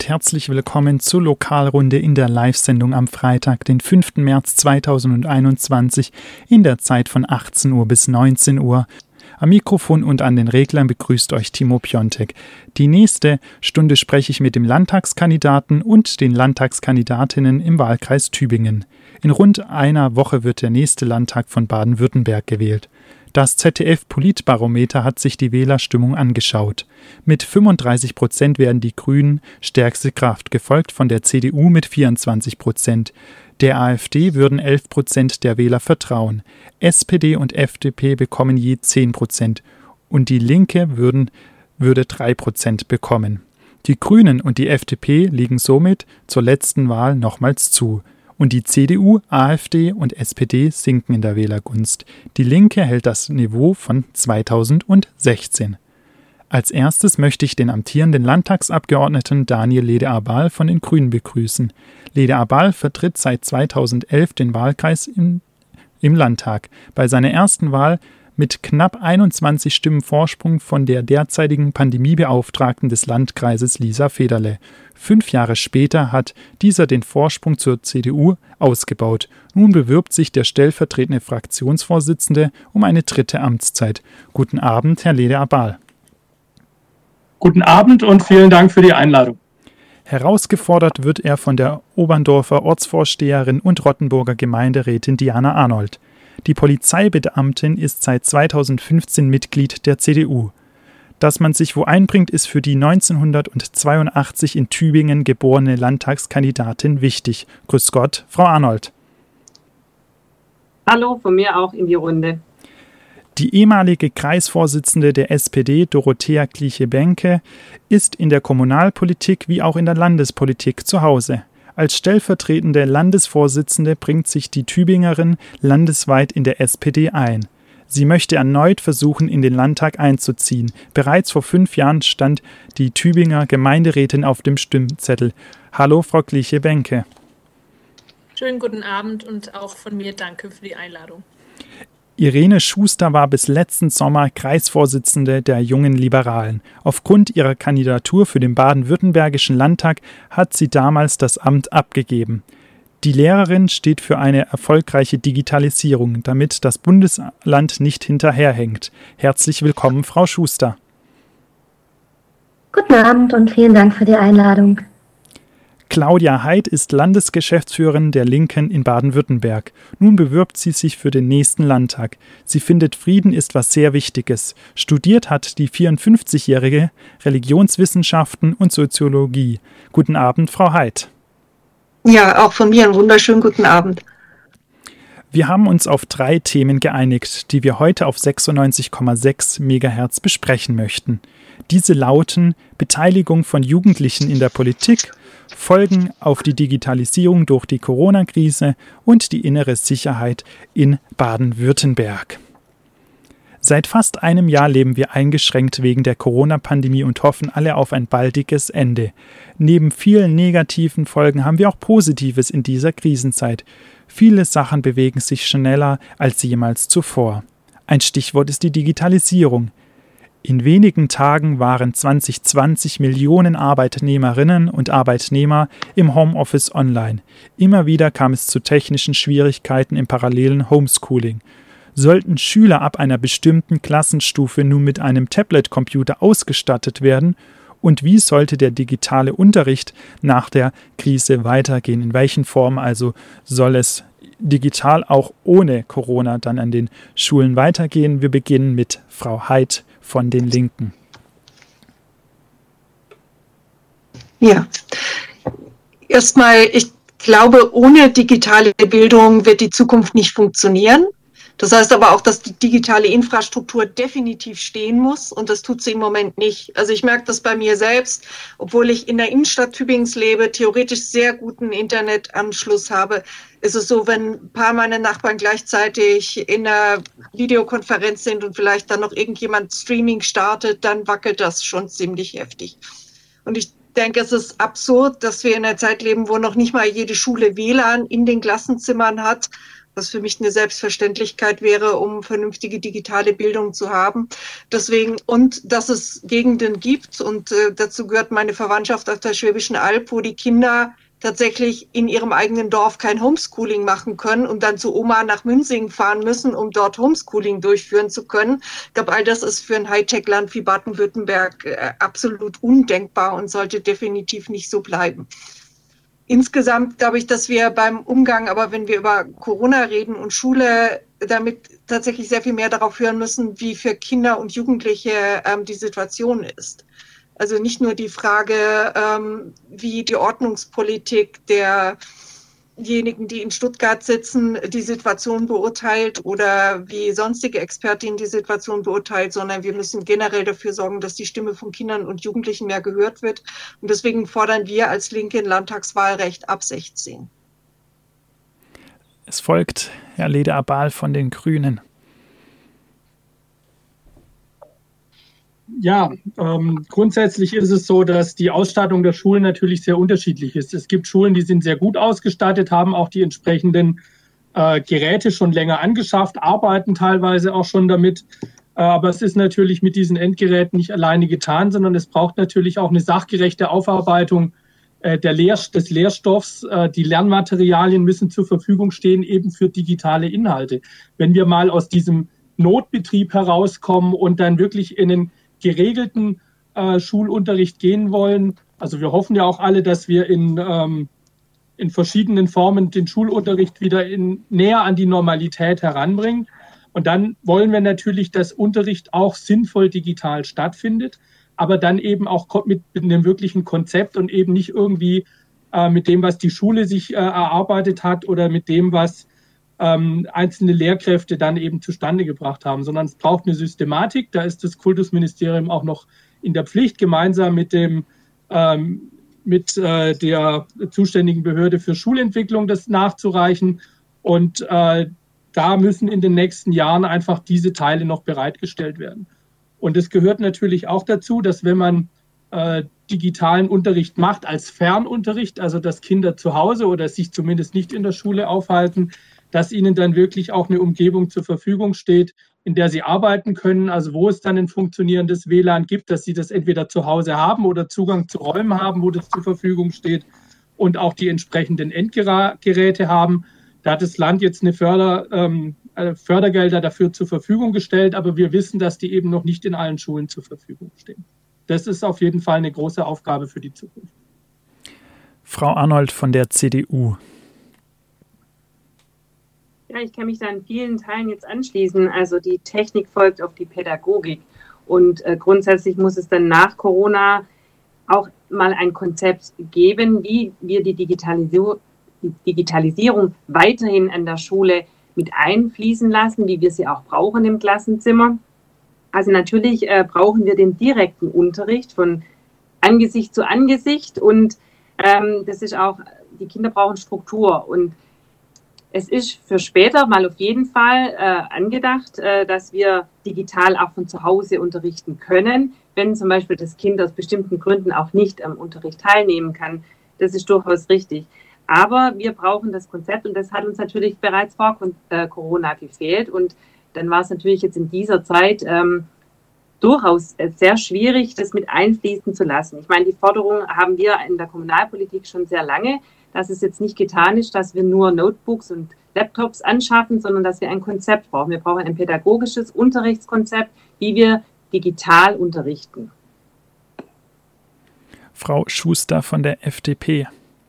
seid herzlich willkommen zur Lokalrunde in der Live-Sendung am Freitag, den 5. März 2021 in der Zeit von 18 Uhr bis 19 Uhr. Am Mikrofon und an den Reglern begrüßt euch Timo Piontek. Die nächste Stunde spreche ich mit dem Landtagskandidaten und den Landtagskandidatinnen im Wahlkreis Tübingen. In rund einer Woche wird der nächste Landtag von Baden-Württemberg gewählt. Das ZDF-Politbarometer hat sich die Wählerstimmung angeschaut. Mit 35% werden die Grünen stärkste Kraft, gefolgt von der CDU mit 24%. Der AfD würden 11% der Wähler vertrauen. SPD und FDP bekommen je 10% und die Linke würde 3% bekommen. Die Grünen und die FDP liegen somit zur letzten Wahl nochmals zu. Und die CDU, AfD und SPD sinken in der Wählergunst. Die Linke hält das Niveau von 2016. Als erstes möchte ich den amtierenden Landtagsabgeordneten Daniel Lede-Abal von den Grünen begrüßen. Lede-Abal vertritt seit 2011 den Wahlkreis im Landtag. Bei seiner ersten Wahl mit knapp 21 Stimmen Vorsprung von der derzeitigen Pandemiebeauftragten des Landkreises Lisa Federle. 5 Jahre später hat dieser den Vorsprung zur CDU ausgebaut. Nun bewirbt sich der stellvertretende Fraktionsvorsitzende um eine 3. Amtszeit. Guten Abend, Herr Lede-Abal. Guten Abend und vielen Dank für die Einladung. Herausgefordert wird er von der Oberndorfer Ortsvorsteherin und Rottenburger Gemeinderätin Diana Arnold. Die Polizeibeamtin ist seit 2015 Mitglied der CDU. Dass man sich wo einbringt, ist für die 1982 in Tübingen geborene Landtagskandidatin wichtig. Grüß Gott, Frau Arnold. Hallo, von mir auch in die Runde. Die ehemalige Kreisvorsitzende der SPD, Dorothea Kliche-Benke, ist in der Kommunalpolitik wie auch in der Landespolitik zu Hause. Als stellvertretende Landesvorsitzende bringt sich die Tübingerin landesweit in der SPD ein. Sie möchte erneut versuchen, in den Landtag einzuziehen. Bereits vor 5 Jahren stand die Tübinger Gemeinderätin auf dem Stimmzettel. Hallo, Frau Kliche-Benke. Schönen guten Abend und auch von mir danke für die Einladung. Irene Schuster war bis letzten Sommer Kreisvorsitzende der Jungen Liberalen. Aufgrund ihrer Kandidatur für den baden-württembergischen Landtag hat sie damals das Amt abgegeben. Die Lehrerin steht für eine erfolgreiche Digitalisierung, damit das Bundesland nicht hinterherhängt. Herzlich willkommen, Frau Schuster. Guten Abend und vielen Dank für die Einladung. Claudia Heid ist Landesgeschäftsführerin der Linken in Baden-Württemberg. Nun bewirbt sie sich für den nächsten Landtag. Sie findet, Frieden ist was sehr Wichtiges. Studiert hat die 54-jährige Religionswissenschaften und Soziologie. Guten Abend, Frau Heid. Ja, auch von mir einen wunderschönen guten Abend. Wir haben uns auf 3 Themen geeinigt, die wir heute auf 96,6 MHz besprechen möchten. Diese lauten: Beteiligung von Jugendlichen in der Politik, Folgen auf die Digitalisierung durch die Corona-Krise und die innere Sicherheit in Baden-Württemberg. Seit fast einem Jahr leben wir eingeschränkt wegen der Corona-Pandemie und hoffen alle auf ein baldiges Ende. Neben vielen negativen Folgen haben wir auch Positives in dieser Krisenzeit. Viele Sachen bewegen sich schneller als jemals zuvor. Ein Stichwort ist die Digitalisierung. In wenigen Tagen waren 2020 Millionen Arbeitnehmerinnen und Arbeitnehmer im Homeoffice online. Immer wieder kam es zu technischen Schwierigkeiten im parallelen Homeschooling. Sollten Schüler ab einer bestimmten Klassenstufe nun mit einem Tablet-Computer ausgestattet werden? Und wie sollte der digitale Unterricht nach der Krise weitergehen? In welchen Formen also soll es digital auch ohne Corona dann an den Schulen weitergehen? Wir beginnen mit Frau Heid von den Linken. Ja, erstmal, ich glaube, ohne digitale Bildung wird die Zukunft nicht funktionieren. Das heißt aber auch, dass die digitale Infrastruktur definitiv stehen muss und das tut sie im Moment nicht. Also ich merke das bei mir selbst, obwohl ich in der Innenstadt Tübingens lebe, theoretisch sehr guten Internetanschluss habe. Ist es so, wenn ein paar meiner Nachbarn gleichzeitig in einer Videokonferenz sind und vielleicht dann noch irgendjemand Streaming startet, dann wackelt das schon ziemlich heftig. Und ich denke, es ist absurd, dass wir in einer Zeit leben, wo noch nicht mal jede Schule WLAN in den Klassenzimmern hat. was für mich eine Selbstverständlichkeit wäre, um vernünftige digitale Bildung zu haben. Deswegen, und dass es Gegenden gibt, und dazu gehört meine Verwandtschaft auf der Schwäbischen Alb, wo die Kinder tatsächlich in ihrem eigenen Dorf kein Homeschooling machen können und dann zu Oma nach Münsingen fahren müssen, um dort Homeschooling durchführen zu können. Ich glaube, all das ist für ein Hightech-Land wie Baden-Württemberg absolut undenkbar und sollte definitiv nicht so bleiben. Insgesamt glaube ich, dass wir beim Umgang, aber wenn wir über Corona reden und Schule, damit tatsächlich sehr viel mehr darauf hören müssen, wie für Kinder und Jugendliche die Situation ist. Also nicht nur die Frage, wie die Ordnungspolitik derjenigen, die in Stuttgart sitzen, die Situation beurteilt oder wie sonstige Expertinnen die Situation beurteilt, sondern wir müssen generell dafür sorgen, dass die Stimme von Kindern und Jugendlichen mehr gehört wird. Und deswegen fordern wir als Linke ein Landtagswahlrecht ab 16. Es folgt Herr Leder-Abal von den Grünen. Ja, grundsätzlich ist es so, dass die Ausstattung der Schulen natürlich sehr unterschiedlich ist. Es gibt Schulen, die sind sehr gut ausgestattet, haben auch die entsprechenden Geräte schon länger angeschafft, arbeiten teilweise auch schon damit. Aber es ist natürlich mit diesen Endgeräten nicht alleine getan, sondern es braucht natürlich auch eine sachgerechte Aufarbeitung des Lehrstoffs. Die Lernmaterialien müssen zur Verfügung stehen, eben für digitale Inhalte. Wenn wir mal aus diesem Notbetrieb herauskommen und dann wirklich in einen geregelten Schulunterricht gehen wollen. Also wir hoffen ja auch alle, dass wir in verschiedenen Formen den Schulunterricht wieder näher an die Normalität heranbringen. Und dann wollen wir natürlich, dass Unterricht auch sinnvoll digital stattfindet, aber dann eben auch mit einem wirklichen Konzept und eben nicht irgendwie mit dem, was die Schule sich erarbeitet hat oder mit dem, was einzelne Lehrkräfte dann eben zustande gebracht haben, sondern es braucht eine Systematik. Da ist das Kultusministerium auch noch in der Pflicht, gemeinsam mit der zuständigen Behörde für Schulentwicklung das nachzureichen. Und da müssen in den nächsten Jahren einfach diese Teile noch bereitgestellt werden. Und es gehört natürlich auch dazu, dass wenn man digitalen Unterricht macht als Fernunterricht, also dass Kinder zu Hause oder sich zumindest nicht in der Schule aufhalten, dass ihnen dann wirklich auch eine Umgebung zur Verfügung steht, in der sie arbeiten können, also wo es dann ein funktionierendes WLAN gibt, dass sie das entweder zu Hause haben oder Zugang zu Räumen haben, wo das zur Verfügung steht und auch die entsprechenden Endgeräte haben. Da hat das Land jetzt eine Fördergelder dafür zur Verfügung gestellt, aber wir wissen, dass die eben noch nicht in allen Schulen zur Verfügung stehen. Das ist auf jeden Fall eine große Aufgabe für die Zukunft. Frau Arnold von der CDU. Ja, ich kann mich da in vielen Teilen jetzt anschließen. Also die Technik folgt auf die Pädagogik. Und grundsätzlich muss es dann nach Corona auch mal ein Konzept geben, wie wir die Digitalisierung weiterhin an der Schule mit einfließen lassen, wie wir sie auch brauchen im Klassenzimmer. Also natürlich brauchen wir den direkten Unterricht von Angesicht zu Angesicht. Und das ist auch, die Kinder brauchen Struktur. Und es ist für später mal auf jeden Fall angedacht, dass wir digital auch von zu Hause unterrichten können, wenn zum Beispiel das Kind aus bestimmten Gründen auch nicht am Unterricht teilnehmen kann. Das ist durchaus richtig. Aber wir brauchen das Konzept und das hat uns natürlich bereits vor Corona gefehlt. Und dann war es natürlich jetzt in dieser Zeit durchaus sehr schwierig, das mit einfließen zu lassen. Ich meine, die Forderung haben wir in der Kommunalpolitik schon sehr lange, dass es jetzt nicht getan ist, dass wir nur Notebooks und Laptops anschaffen, sondern dass wir ein Konzept brauchen. Wir brauchen ein pädagogisches Unterrichtskonzept, wie wir digital unterrichten. Frau Schuster von der FDP.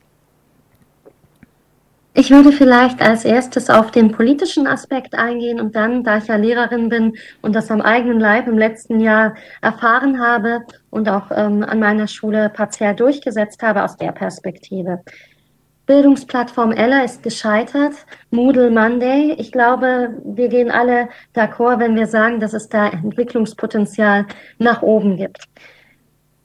Ich würde vielleicht als erstes auf den politischen Aspekt eingehen und dann, da ich ja Lehrerin bin und das am eigenen Leib im letzten Jahr erfahren habe und auch an meiner Schule partiell durchgesetzt habe, aus der Perspektive. Bildungsplattform Ella ist gescheitert, Moodle Monday. Ich glaube, wir gehen alle d'accord, wenn wir sagen, dass es da Entwicklungspotenzial nach oben gibt.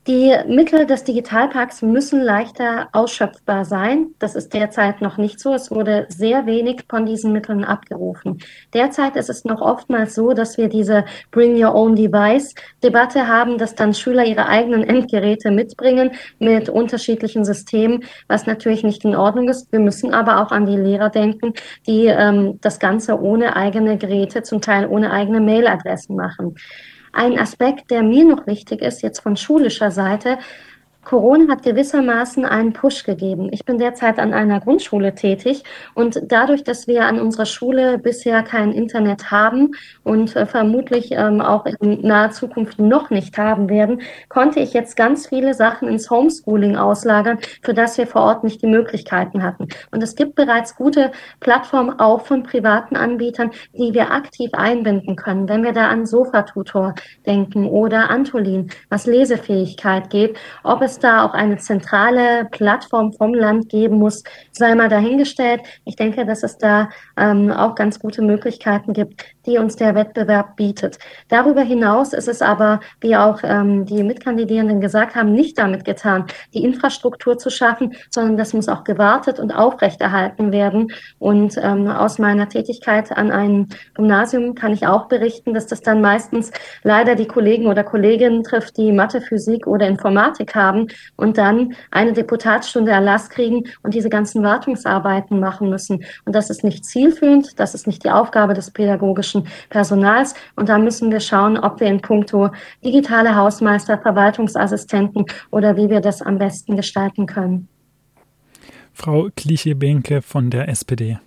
Die Mittel des Digitalpakts müssen leichter ausschöpfbar sein. Das ist derzeit noch nicht so. Es wurde sehr wenig von diesen Mitteln abgerufen. Derzeit ist es noch oftmals so, dass wir diese Bring Your Own Device-Debatte haben, dass dann Schüler ihre eigenen Endgeräte mitbringen mit unterschiedlichen Systemen, was natürlich nicht in Ordnung ist. Wir müssen aber auch an die Lehrer denken, die das Ganze ohne eigene Geräte, zum Teil ohne eigene Mailadressen machen. Ein Aspekt, der mir noch wichtig ist, jetzt von schulischer Seite: Corona hat gewissermaßen einen Push gegeben. Ich bin derzeit an einer Grundschule tätig und dadurch, dass wir an unserer Schule bisher kein Internet haben und vermutlich auch in naher Zukunft noch nicht haben werden, konnte ich jetzt ganz viele Sachen ins Homeschooling auslagern, für das wir vor Ort nicht die Möglichkeiten hatten. Und es gibt bereits gute Plattformen auch von privaten Anbietern, die wir aktiv einbinden können. Wenn wir da an Sofatutor denken oder Antolin, was Lesefähigkeit geht, ob es da auch eine zentrale Plattform vom Land geben muss, sei mal dahingestellt. Ich denke, dass es da auch ganz gute Möglichkeiten gibt, die uns der Wettbewerb bietet. Darüber hinaus ist es aber, wie auch die Mitkandidierenden gesagt haben, nicht damit getan, die Infrastruktur zu schaffen, sondern das muss auch gewartet und aufrechterhalten werden. Und aus meiner Tätigkeit an einem Gymnasium kann ich auch berichten, dass das dann meistens leider die Kollegen oder Kolleginnen trifft, die Mathe, Physik oder Informatik haben und dann eine Deputatsstunde Erlass kriegen und diese ganzen Wartungsarbeiten machen müssen. Und das ist nicht zielführend, das ist nicht die Aufgabe des pädagogischen Personals. Und da müssen wir schauen, ob wir in puncto digitale Hausmeister, Verwaltungsassistenten oder wie wir das am besten gestalten können. Frau Kliche-Behnke von der SPD.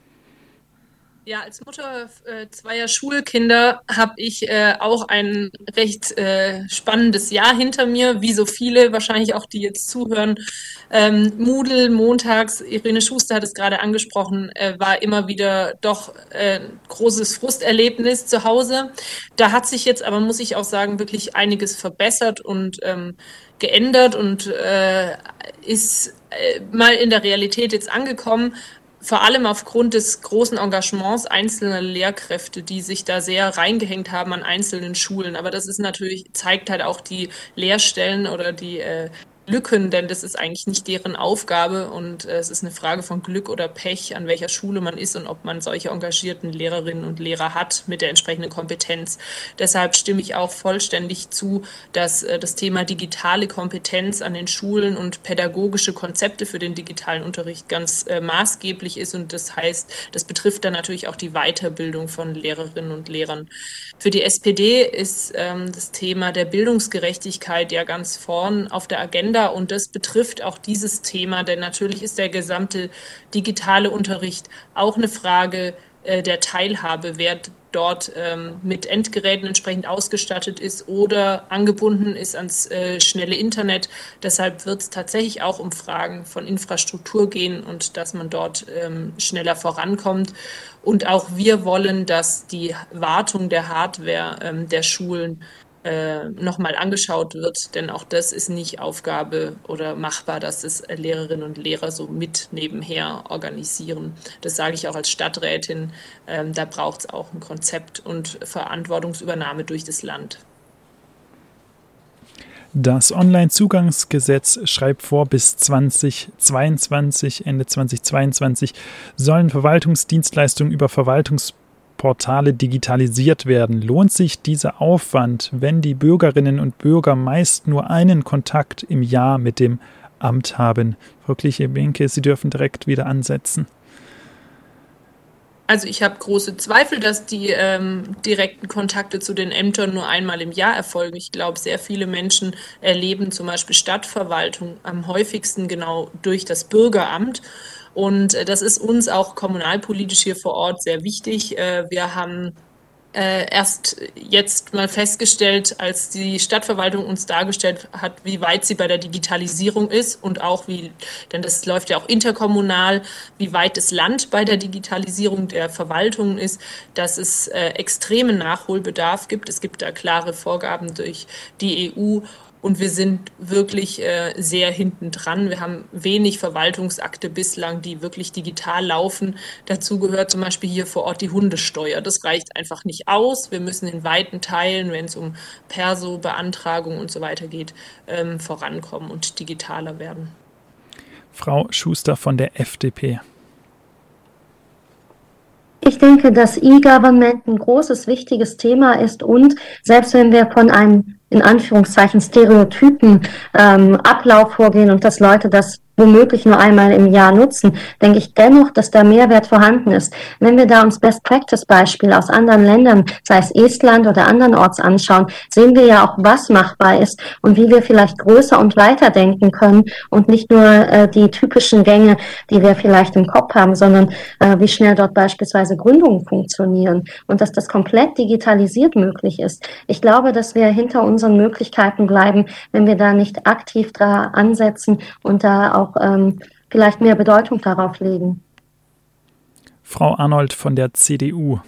Ja, als Mutter zweier Schulkinder habe ich auch ein recht spannendes Jahr hinter mir, wie so viele, wahrscheinlich auch die jetzt zuhören. Moodle montags, Irene Schuster hat es gerade angesprochen, war immer wieder doch großes Frusterlebnis zu Hause. Da hat sich jetzt aber, muss ich auch sagen, wirklich einiges verbessert und geändert und ist mal in der Realität jetzt angekommen. Vor allem aufgrund des großen Engagements einzelner Lehrkräfte, die sich da sehr reingehängt haben an einzelnen Schulen. Aber das ist natürlich, zeigt halt auch die Lehrstellen oder die Lücken, denn das ist eigentlich nicht deren Aufgabe und es ist eine Frage von Glück oder Pech, an welcher Schule man ist und ob man solche engagierten Lehrerinnen und Lehrer hat mit der entsprechenden Kompetenz. Deshalb stimme ich auch vollständig zu, dass das Thema digitale Kompetenz an den Schulen und pädagogische Konzepte für den digitalen Unterricht ganz maßgeblich ist und das heißt, das betrifft dann natürlich auch die Weiterbildung von Lehrerinnen und Lehrern. Für die SPD ist das Thema der Bildungsgerechtigkeit ja ganz vorn auf der Agenda und das betrifft auch dieses Thema, denn natürlich ist der gesamte digitale Unterricht auch eine Frage der Teilhabe, wer dort mit Endgeräten entsprechend ausgestattet ist oder angebunden ist ans schnelle Internet. Deshalb wird es tatsächlich auch um Fragen von Infrastruktur gehen und dass man dort schneller vorankommt. Und auch wir wollen, dass die Wartung der Hardware der Schulen nochmal angeschaut wird, denn auch das ist nicht Aufgabe oder machbar, dass es Lehrerinnen und Lehrer so mit nebenher organisieren. Das sage ich auch als Stadträtin, da braucht es auch ein Konzept und Verantwortungsübernahme durch das Land. Das Onlinezugangsgesetz schreibt vor, bis 2022, Ende 2022 sollen Verwaltungsdienstleistungen über Verwaltungsportale digitalisiert werden. Lohnt sich dieser Aufwand, wenn die Bürgerinnen und Bürger meist nur einen Kontakt im Jahr mit dem Amt haben? Frau Kliche-Behnke, Sie dürfen direkt wieder ansetzen. Also ich habe große Zweifel, dass die direkten Kontakte zu den Ämtern nur einmal im Jahr erfolgen. Ich glaube, sehr viele Menschen erleben zum Beispiel Stadtverwaltung am häufigsten genau durch das Bürgeramt. Und das ist uns auch kommunalpolitisch hier vor Ort sehr wichtig. Wir haben erst jetzt mal festgestellt, als die Stadtverwaltung uns dargestellt hat, wie weit sie bei der Digitalisierung ist und auch denn das läuft ja auch interkommunal, wie weit das Land bei der Digitalisierung der Verwaltung ist, dass es extremen Nachholbedarf gibt. Es gibt da klare Vorgaben durch die EU Und wir sind wirklich sehr hinten dran. Wir haben wenig Verwaltungsakte bislang, die wirklich digital laufen. Dazu gehört zum Beispiel hier vor Ort die Hundesteuer. Das reicht einfach nicht aus. Wir müssen in weiten Teilen, wenn es um Perso-Beantragung und so weiter geht, vorankommen und digitaler werden. Frau Schuster von der FDP. Ich denke, dass E-Government ein großes, wichtiges Thema ist und selbst wenn wir von einem, in Anführungszeichen, Stereotypen Ablauf vorgehen und dass Leute das womöglich nur einmal im Jahr nutzen, denke ich dennoch, dass da Mehrwert vorhanden ist. Wenn wir da uns Best-Practice-Beispiele aus anderen Ländern, sei es Estland oder andernorts anschauen, sehen wir ja auch, was machbar ist und wie wir vielleicht größer und weiter denken können und nicht nur die typischen Gänge, die wir vielleicht im Kopf haben, sondern wie schnell dort beispielsweise Gründungen funktionieren und dass das komplett digitalisiert möglich ist. Ich glaube, dass wir hinter unseren Möglichkeiten bleiben, wenn wir da nicht aktiv da ansetzen und da auch vielleicht mehr Bedeutung darauf legen. Frau Arnold von der CDU.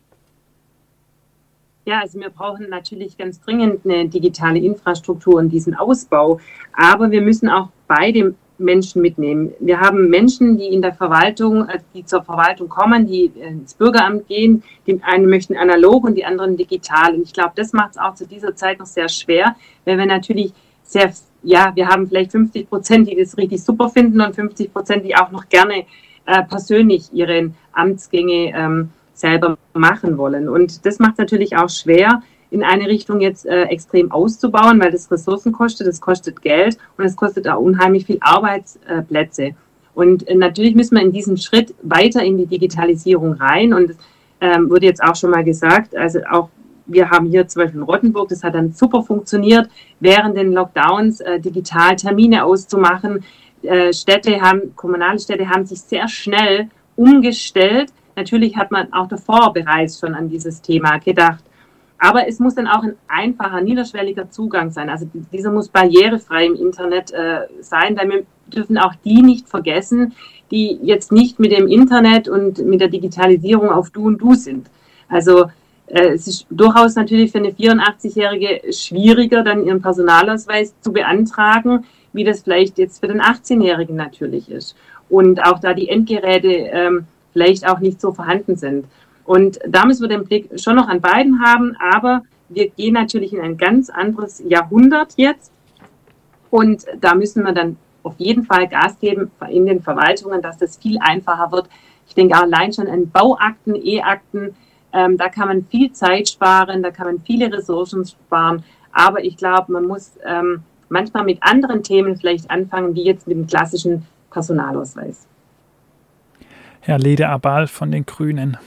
Ja, also wir brauchen natürlich ganz dringend eine digitale Infrastruktur und diesen Ausbau, aber wir müssen auch beide Menschen mitnehmen. Wir haben Menschen, die in der Verwaltung, die zur Verwaltung kommen, die ins Bürgeramt gehen, die einen möchten analog und die anderen digital. Und ich glaube, das macht es auch zu dieser Zeit noch sehr schwer, weil wir natürlich wir haben vielleicht 50%, die das richtig super finden und 50%, die auch noch gerne persönlich ihre Amtsgänge selber machen wollen. Und das macht es natürlich auch schwer, in eine Richtung jetzt extrem auszubauen, weil das Ressourcen kostet, das kostet Geld und es kostet auch unheimlich viel Arbeitsplätze. Und natürlich müssen wir in diesem Schritt weiter in die Digitalisierung rein und wurde jetzt auch schon mal gesagt, also auch wir haben hier zum Beispiel in Rottenburg, das hat dann super funktioniert, während den Lockdowns digital Termine auszumachen. Kommunale Städte haben sich sehr schnell umgestellt. Natürlich hat man auch davor bereits schon an dieses Thema gedacht. Aber es muss dann auch ein einfacher, niederschwelliger Zugang sein. Also dieser muss barrierefrei im Internet sein, weil wir dürfen auch die nicht vergessen, die jetzt nicht mit dem Internet und mit der Digitalisierung auf Du und Du sind. Also es ist durchaus natürlich für eine 84-Jährige schwieriger, dann ihren Personalausweis zu beantragen, wie das vielleicht jetzt für den 18-Jährigen natürlich ist. Und auch da die Endgeräte vielleicht auch nicht so vorhanden sind. Und da müssen wir den Blick schon noch an beiden haben, aber wir gehen natürlich in ein ganz anderes Jahrhundert jetzt. Und da müssen wir dann auf jeden Fall Gas geben in den Verwaltungen, dass das viel einfacher wird. Ich denke allein schon an Bauakten, E-Akten, da kann man viel Zeit sparen, da kann man viele Ressourcen sparen. Aber ich glaube, man muss manchmal mit anderen Themen vielleicht anfangen, wie jetzt mit dem klassischen Personalausweis. Herr Lede-Abal von den Grünen.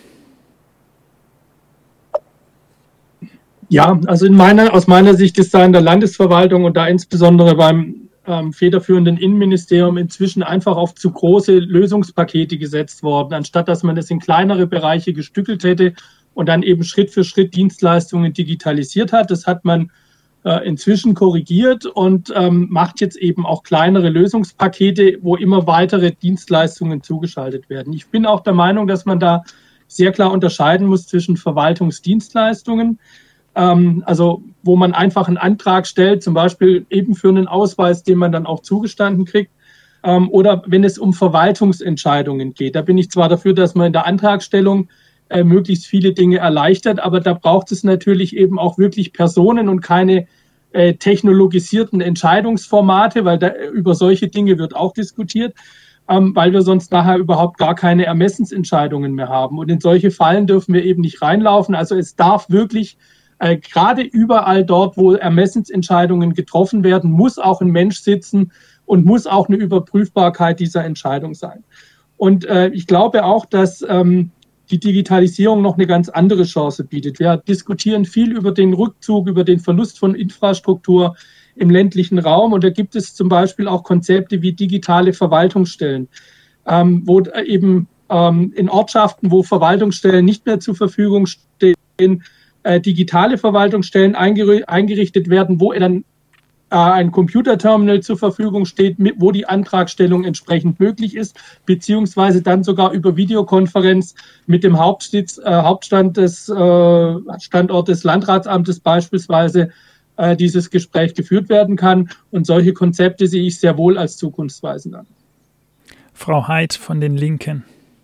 Ja, also aus meiner Sicht ist da in der Landesverwaltung und da insbesondere beim federführenden Innenministerium inzwischen einfach auf zu große Lösungspakete gesetzt worden, anstatt dass man das in kleinere Bereiche gestückelt hätte und dann eben Schritt für Schritt Dienstleistungen digitalisiert hat. Das hat man inzwischen korrigiert und macht jetzt eben auch kleinere Lösungspakete, wo immer weitere Dienstleistungen zugeschaltet werden. Ich bin auch der Meinung, dass man da sehr klar unterscheiden muss zwischen Verwaltungsdienstleistungen, also wo man einfach einen Antrag stellt, zum Beispiel eben für einen Ausweis, den man dann auch zugestanden kriegt, oder wenn es um Verwaltungsentscheidungen geht. Da bin ich zwar dafür, dass man in der Antragstellung möglichst viele Dinge erleichtert, aber da braucht es natürlich eben auch wirklich Personen und keine technologisierten Entscheidungsformate, weil über solche Dinge wird auch diskutiert, weil wir sonst nachher überhaupt gar keine Ermessensentscheidungen mehr haben. Und in solche Fallen dürfen wir eben nicht reinlaufen. Also es darf wirklich gerade überall dort, wo Ermessensentscheidungen getroffen werden, muss auch ein Mensch sitzen und muss auch eine Überprüfbarkeit dieser Entscheidung sein. Und ich glaube auch, dass die Digitalisierung noch eine ganz andere Chance bietet. Wir diskutieren viel über den Rückzug, über den Verlust von Infrastruktur im ländlichen Raum. Und da gibt es zum Beispiel auch Konzepte wie digitale Verwaltungsstellen, wo eben in Ortschaften, wo Verwaltungsstellen nicht mehr zur Verfügung stehen, digitale Verwaltungsstellen eingerichtet werden, wo dann ein Computerterminal zur Verfügung steht, wo die Antragstellung entsprechend möglich ist, beziehungsweise dann sogar über Videokonferenz mit dem Hauptstand des Standort des Landratsamtes beispielsweise dieses Gespräch geführt werden kann. Und solche Konzepte sehe ich sehr wohl als zukunftsweisend an. Frau Heid von den Linken.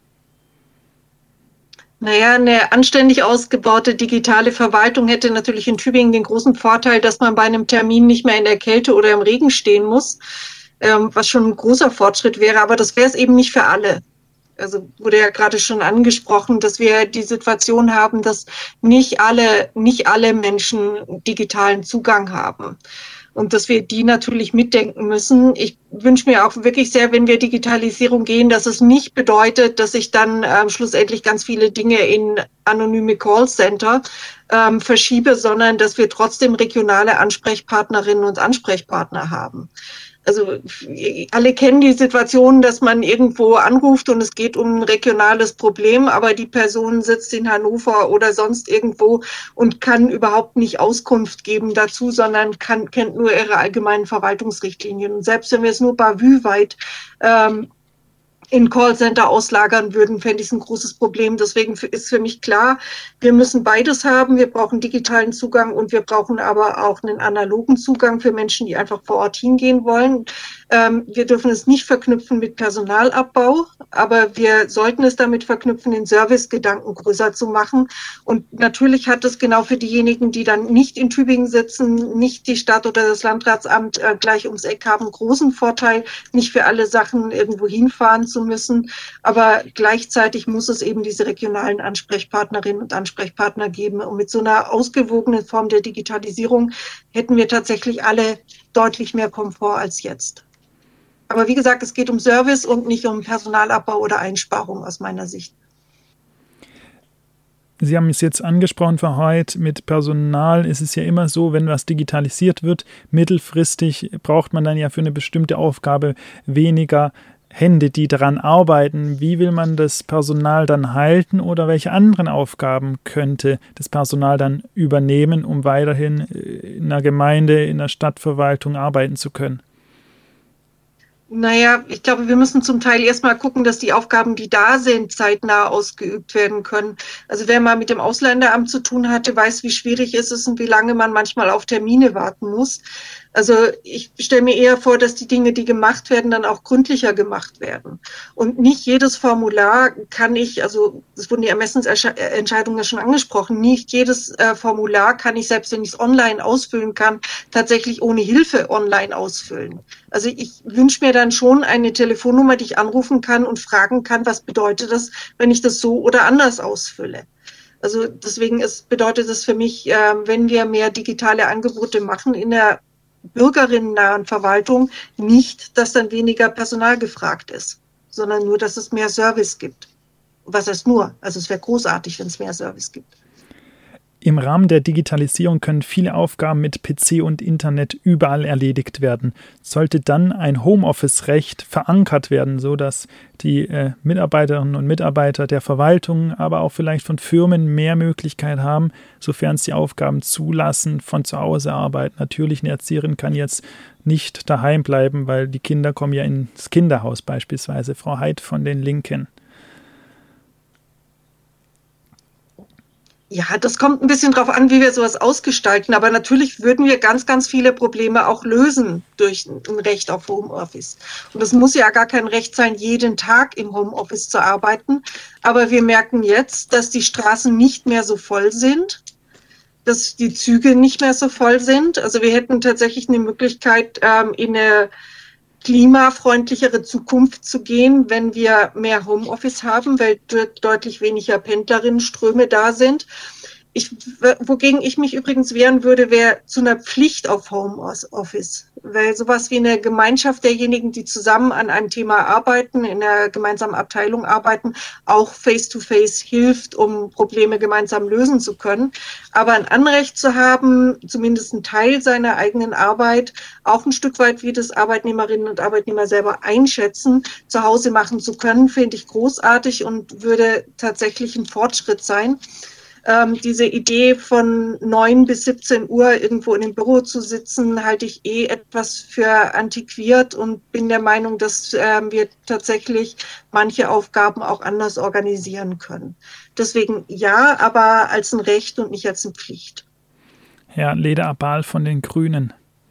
Naja, eine anständig ausgebaute digitale Verwaltung hätte natürlich in Tübingen den großen Vorteil, dass man bei einem Termin nicht mehr in der Kälte oder im Regen stehen muss, was schon ein großer Fortschritt wäre, aber das wäre es eben nicht für alle. Also wurde ja gerade schon angesprochen, dass wir die Situation haben, dass nicht alle Menschen digitalen Zugang haben. Und dass wir die natürlich mitdenken müssen. Ich wünsche mir auch wirklich sehr, wenn wir Digitalisierung gehen, dass es nicht bedeutet, dass ich dann schlussendlich ganz viele Dinge in anonyme Callcenter verschiebe, sondern dass wir trotzdem regionale Ansprechpartnerinnen und Ansprechpartner haben. Also alle kennen die Situation, dass man irgendwo anruft und es geht um ein regionales Problem, aber die Person sitzt in Hannover oder sonst irgendwo und kann überhaupt nicht Auskunft geben dazu, sondern kennt nur ihre allgemeinen Verwaltungsrichtlinien. Und selbst wenn wir es nur bavüweit in Callcenter auslagern würden, fände ich es ein großes Problem. Deswegen ist für mich klar, wir müssen beides haben. Wir brauchen digitalen Zugang und wir brauchen aber auch einen analogen Zugang für Menschen, die einfach vor Ort hingehen wollen. Wir dürfen es nicht verknüpfen mit Personalabbau, aber wir sollten es damit verknüpfen, den Servicegedanken größer zu machen. Und natürlich hat es genau für diejenigen, die dann nicht in Tübingen sitzen, nicht die Stadt oder das Landratsamt gleich ums Eck haben, großen Vorteil, nicht für alle Sachen irgendwo hinfahren zu müssen. Aber gleichzeitig muss es eben diese regionalen Ansprechpartnerinnen und Ansprechpartner geben. Und mit so einer ausgewogenen Form der Digitalisierung hätten wir tatsächlich alle deutlich mehr Komfort als jetzt. Aber wie gesagt, es geht um Service und nicht um Personalabbau oder Einsparung aus meiner Sicht. Sie haben es jetzt angesprochen, Frau Heid, mit Personal ist es ja immer so, wenn was digitalisiert wird, mittelfristig braucht man dann ja für eine bestimmte Aufgabe weniger Hände, die daran arbeiten. Wie will man das Personal dann halten oder welche anderen Aufgaben könnte das Personal dann übernehmen, um weiterhin in einer Gemeinde, in der Stadtverwaltung arbeiten zu können? Naja, ich glaube, wir müssen zum Teil erstmal gucken, dass die Aufgaben, die da sind, zeitnah ausgeübt werden können. Also wer mal mit dem Ausländeramt zu tun hatte, weiß, wie schwierig es ist und wie lange man manchmal auf Termine warten muss. Also ich stelle mir eher vor, dass die Dinge, die gemacht werden, dann auch gründlicher gemacht werden. Und nicht jedes Formular kann ich, also es wurden die Ermessensentscheidungen ja schon angesprochen, nicht jedes Formular kann ich, selbst wenn ich es online ausfüllen kann, tatsächlich ohne Hilfe online ausfüllen. Also ich wünsche mir dann schon eine Telefonnummer, die ich anrufen kann und fragen kann, was bedeutet das, wenn ich das so oder anders ausfülle. Also deswegen bedeutet es für mich, wenn wir mehr digitale Angebote machen in der bürgerinnennahen Verwaltung, nicht, dass dann weniger Personal gefragt ist, sondern nur, dass es mehr Service gibt. Was heißt nur? Also es wäre großartig, wenn es mehr Service gibt. Im Rahmen der Digitalisierung können viele Aufgaben mit PC und Internet überall erledigt werden. Sollte dann ein Homeoffice-Recht verankert werden, sodass die Mitarbeiterinnen und Mitarbeiter der Verwaltung, aber auch vielleicht von Firmen mehr Möglichkeit haben, sofern sie Aufgaben zulassen, von zu Hause arbeiten. Natürlich, eine Erzieherin kann jetzt nicht daheim bleiben, weil die Kinder kommen ja ins Kinderhaus beispielsweise. Frau Heid von den Linken. Ja, das kommt ein bisschen drauf an, wie wir sowas ausgestalten. Aber natürlich würden wir ganz, ganz viele Probleme auch lösen durch ein Recht auf Homeoffice. Und es muss ja gar kein Recht sein, jeden Tag im Homeoffice zu arbeiten. Aber wir merken jetzt, dass die Straßen nicht mehr so voll sind, dass die Züge nicht mehr so voll sind. Also wir hätten tatsächlich eine Möglichkeit, in eine klimafreundlichere Zukunft zu gehen, wenn wir mehr Homeoffice haben, weil deutlich weniger Pendlerinnenströme da sind. Wogegen ich mich übrigens wehren würde, wäre zu einer Pflicht auf Homeoffice, weil sowas wie eine Gemeinschaft derjenigen, die zusammen an einem Thema arbeiten, in einer gemeinsamen Abteilung arbeiten, auch face-to-face hilft, um Probleme gemeinsam lösen zu können. Aber ein Anrecht zu haben, zumindest einen Teil seiner eigenen Arbeit, auch ein Stück weit wie das Arbeitnehmerinnen und Arbeitnehmer selber einschätzen, zu Hause machen zu können, finde ich großartig und würde tatsächlich ein Fortschritt sein. Diese Idee von 9 bis 17 Uhr irgendwo in dem Büro zu sitzen, halte ich etwas für antiquiert und bin der Meinung, dass wir tatsächlich manche Aufgaben auch anders organisieren können. Deswegen ja, aber als ein Recht und nicht als eine Pflicht. Herr Leder-Abal von den Grünen.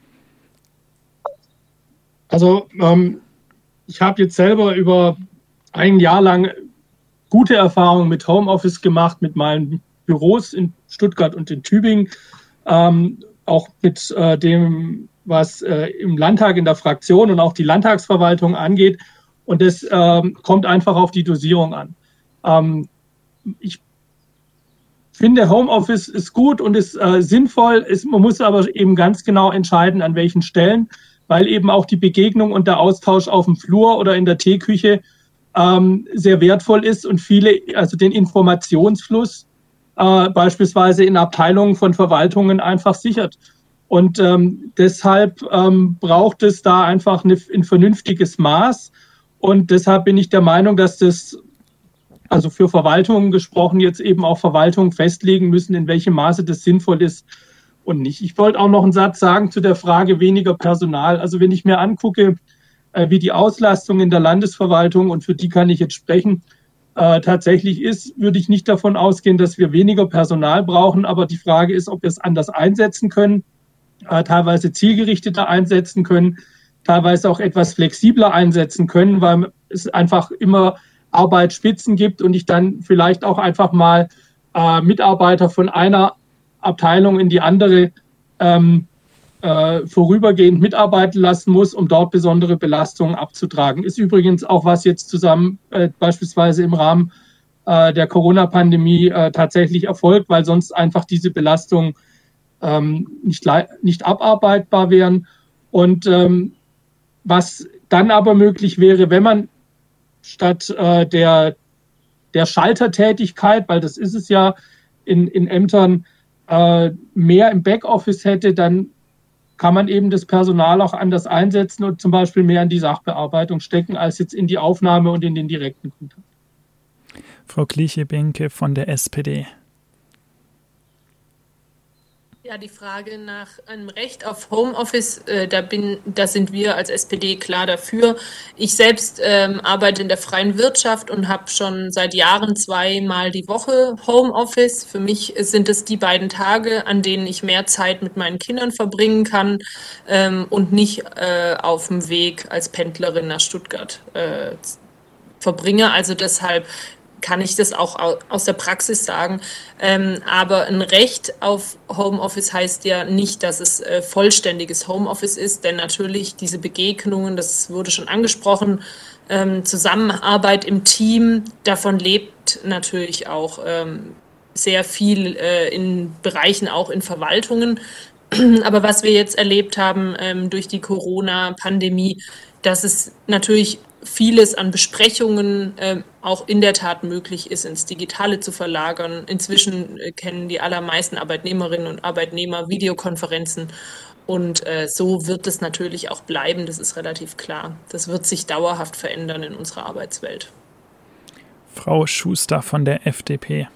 Also ich habe jetzt selber über ein Jahr lang gute Erfahrungen mit Homeoffice gemacht, mit meinen Büros in Stuttgart und in Tübingen, auch mit dem, was im Landtag in der Fraktion und auch die Landtagsverwaltung angeht. Und das kommt einfach auf die Dosierung an. Ich finde, Homeoffice ist gut und ist sinnvoll. Man muss aber eben ganz genau entscheiden, an welchen Stellen, weil eben auch die Begegnung und der Austausch auf dem Flur oder in der Teeküche sehr wertvoll ist und also den Informationsfluss beispielsweise in Abteilungen von Verwaltungen einfach sichert. Und deshalb braucht es da einfach ein vernünftiges Maß. Und deshalb bin ich der Meinung, dass das, also für Verwaltungen gesprochen, jetzt eben auch Verwaltungen festlegen müssen, in welchem Maße das sinnvoll ist und nicht. Ich wollte auch noch einen Satz sagen zu der Frage weniger Personal. Also wenn ich mir angucke, wie die Auslastung in der Landesverwaltung, und für die kann ich jetzt sprechen, tatsächlich ist, würde ich nicht davon ausgehen, dass wir weniger Personal brauchen. Aber die Frage ist, ob wir es anders einsetzen können, teilweise zielgerichteter einsetzen können, teilweise auch etwas flexibler einsetzen können, weil es einfach immer Arbeitsspitzen gibt und ich dann vielleicht auch einfach mal Mitarbeiter von einer Abteilung in die andere vorübergehend mitarbeiten lassen muss, um dort besondere Belastungen abzutragen. Ist übrigens auch was jetzt zusammen beispielsweise im Rahmen der Corona-Pandemie tatsächlich erfolgt, weil sonst einfach diese Belastungen nicht abarbeitbar wären. Und was dann aber möglich wäre, wenn man statt der Schaltertätigkeit, weil das ist es ja in Ämtern, mehr im Backoffice hätte, dann kann man eben das Personal auch anders einsetzen und zum Beispiel mehr in die Sachbearbeitung stecken, als jetzt in die Aufnahme und in den direkten Kontakt. Frau Kliche-Benke von der SPD. Ja, die Frage nach einem Recht auf Homeoffice, da sind wir als SPD klar dafür. Ich selbst arbeite in der freien Wirtschaft und habe schon seit Jahren 2-mal die Woche Homeoffice. Für mich sind es die beiden Tage, an denen ich mehr Zeit mit meinen Kindern verbringen kann und nicht auf dem Weg als Pendlerin nach Stuttgart verbringe. Also deshalb kann ich das auch aus der Praxis sagen. Aber ein Recht auf Homeoffice heißt ja nicht, dass es vollständiges Homeoffice ist, denn natürlich diese Begegnungen, das wurde schon angesprochen, Zusammenarbeit im Team, davon lebt natürlich auch sehr viel in Bereichen, auch in Verwaltungen. Aber was wir jetzt erlebt haben durch die Corona-Pandemie, dass es natürlich vieles an Besprechungen auch in der Tat möglich ist, ins Digitale zu verlagern. Inzwischen kennen die allermeisten Arbeitnehmerinnen und Arbeitnehmer Videokonferenzen und so wird es natürlich auch bleiben, das ist relativ klar. Das wird sich dauerhaft verändern in unserer Arbeitswelt. Frau Schuster von der FDP.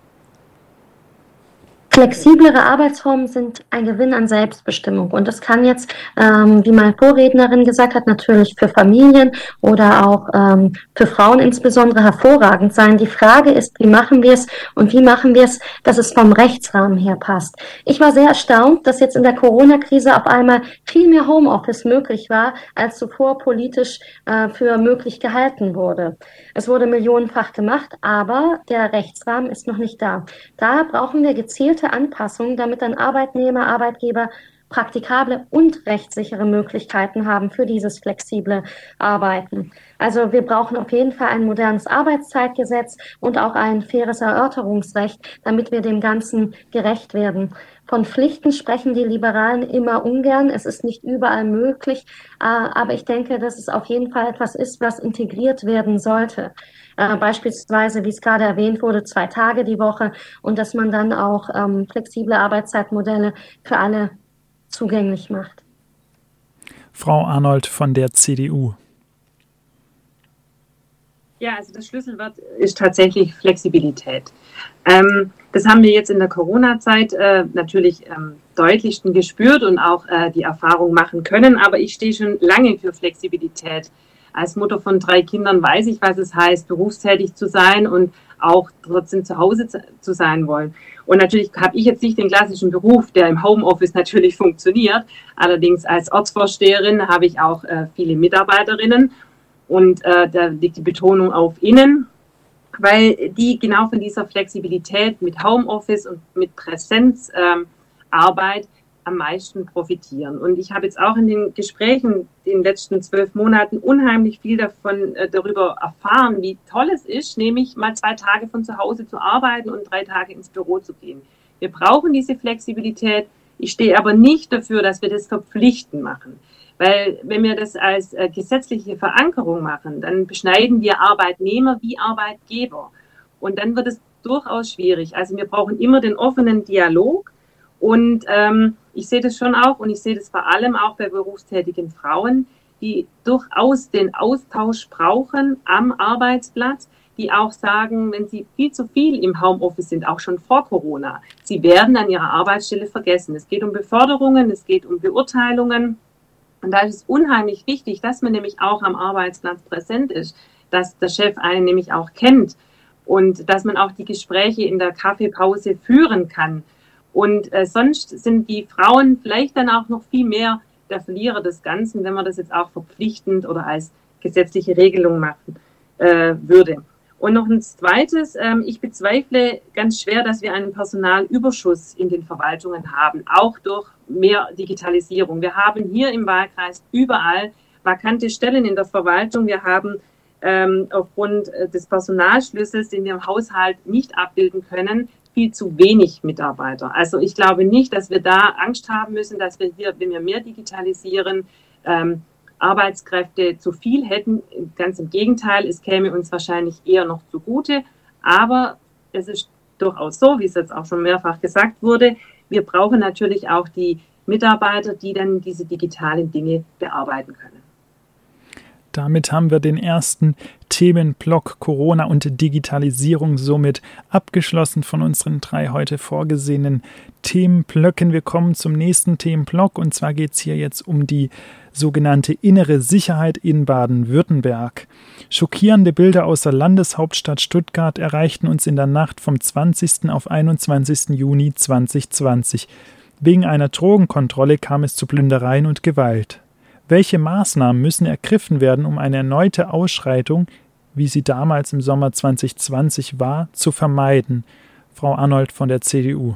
Flexiblere Arbeitsformen sind ein Gewinn an Selbstbestimmung und das kann jetzt, wie meine Vorrednerin gesagt hat, natürlich für Familien oder auch für Frauen insbesondere hervorragend sein. Die Frage ist, wie machen wir es und wie machen wir es, dass es vom Rechtsrahmen her passt. Ich war sehr erstaunt, dass jetzt in der Corona-Krise auf einmal viel mehr Homeoffice möglich war, als zuvor politisch für möglich gehalten wurde. Es wurde millionenfach gemacht, aber der Rechtsrahmen ist noch nicht da. Da brauchen wir gezielte Anpassungen, damit dann Arbeitnehmer, Arbeitgeber praktikable und rechtssichere Möglichkeiten haben für dieses flexible Arbeiten. Also wir brauchen auf jeden Fall ein modernes Arbeitszeitgesetz und auch ein faires Erörterungsrecht, damit wir dem Ganzen gerecht werden. Von Pflichten sprechen die Liberalen immer ungern. Es ist nicht überall möglich, aber ich denke, dass es auf jeden Fall etwas ist, was integriert werden sollte. Beispielsweise, wie es gerade erwähnt wurde, 2 Tage die Woche und dass man dann auch flexible Arbeitszeitmodelle für alle zugänglich macht. Frau Arnold von der CDU. Ja, also das Schlüsselwort ist tatsächlich Flexibilität. Das haben wir jetzt in der Corona-Zeit natürlich deutlichsten gespürt und auch die Erfahrung machen können. Aber ich stehe schon lange für Flexibilität. Als Mutter von 3 Kindern weiß ich, was es heißt, berufstätig zu sein und auch trotzdem zu Hause zu sein wollen. Und natürlich habe ich jetzt nicht den klassischen Beruf, der im Homeoffice natürlich funktioniert. Allerdings als Ortsvorsteherin habe ich auch viele Mitarbeiterinnen und da liegt die Betonung auf innen, weil die genau von dieser Flexibilität mit Homeoffice und mit Präsenzarbeit am meisten profitieren. Und ich habe jetzt auch in den Gesprächen in den letzten 12 Monaten unheimlich viel darüber erfahren, wie toll es ist, nämlich mal 2 Tage von zu Hause zu arbeiten und 3 Tage ins Büro zu gehen. Wir brauchen diese Flexibilität. Ich stehe aber nicht dafür, dass wir das verpflichtend machen. Weil wenn wir das als gesetzliche Verankerung machen, dann beschneiden wir Arbeitnehmer wie Arbeitgeber. Und dann wird es durchaus schwierig. Also wir brauchen immer den offenen Dialog. Und ich sehe das schon auch und ich sehe das vor allem auch bei berufstätigen Frauen, die durchaus den Austausch brauchen am Arbeitsplatz, die auch sagen, wenn sie viel zu viel im Homeoffice sind, auch schon vor Corona, sie werden an ihrer Arbeitsstelle vergessen. Es geht um Beförderungen, es geht um Beurteilungen. Und da ist es unheimlich wichtig, dass man nämlich auch am Arbeitsplatz präsent ist, dass der Chef einen nämlich auch kennt und dass man auch die Gespräche in der Kaffeepause führen kann. Und sonst sind die Frauen vielleicht dann auch noch viel mehr der Verlierer des Ganzen, wenn man das jetzt auch verpflichtend oder als gesetzliche Regelung machen würde. Und noch ein zweites, ich bezweifle ganz schwer, dass wir einen Personalüberschuss in den Verwaltungen haben, auch durch mehr Digitalisierung. Wir haben hier im Wahlkreis überall vakante Stellen in der Verwaltung. Wir haben aufgrund des Personalschlüssels, den wir im Haushalt nicht abbilden können, viel zu wenig Mitarbeiter. Also ich glaube nicht, dass wir da Angst haben müssen, dass wir hier, wenn wir mehr digitalisieren, Arbeitskräfte zu viel hätten. Ganz im Gegenteil, es käme uns wahrscheinlich eher noch zugute. Aber es ist durchaus so, wie es jetzt auch schon mehrfach gesagt wurde, wir brauchen natürlich auch die Mitarbeiter, die dann diese digitalen Dinge bearbeiten können. Damit haben wir den ersten Themenblock Corona und Digitalisierung somit abgeschlossen von unseren 3 heute vorgesehenen Themenblöcken. Wir kommen zum nächsten Themenblock und zwar geht es hier jetzt um die sogenannte innere Sicherheit in Baden-Württemberg. Schockierende Bilder aus der Landeshauptstadt Stuttgart erreichten uns in der Nacht vom 20. auf 21. Juni 2020. Wegen einer Drogenkontrolle kam es zu Plündereien und Gewalt. Welche Maßnahmen müssen ergriffen werden, um eine erneute Ausschreitung, wie sie damals im Sommer 2020 war, zu vermeiden? Frau Arnold von der CDU.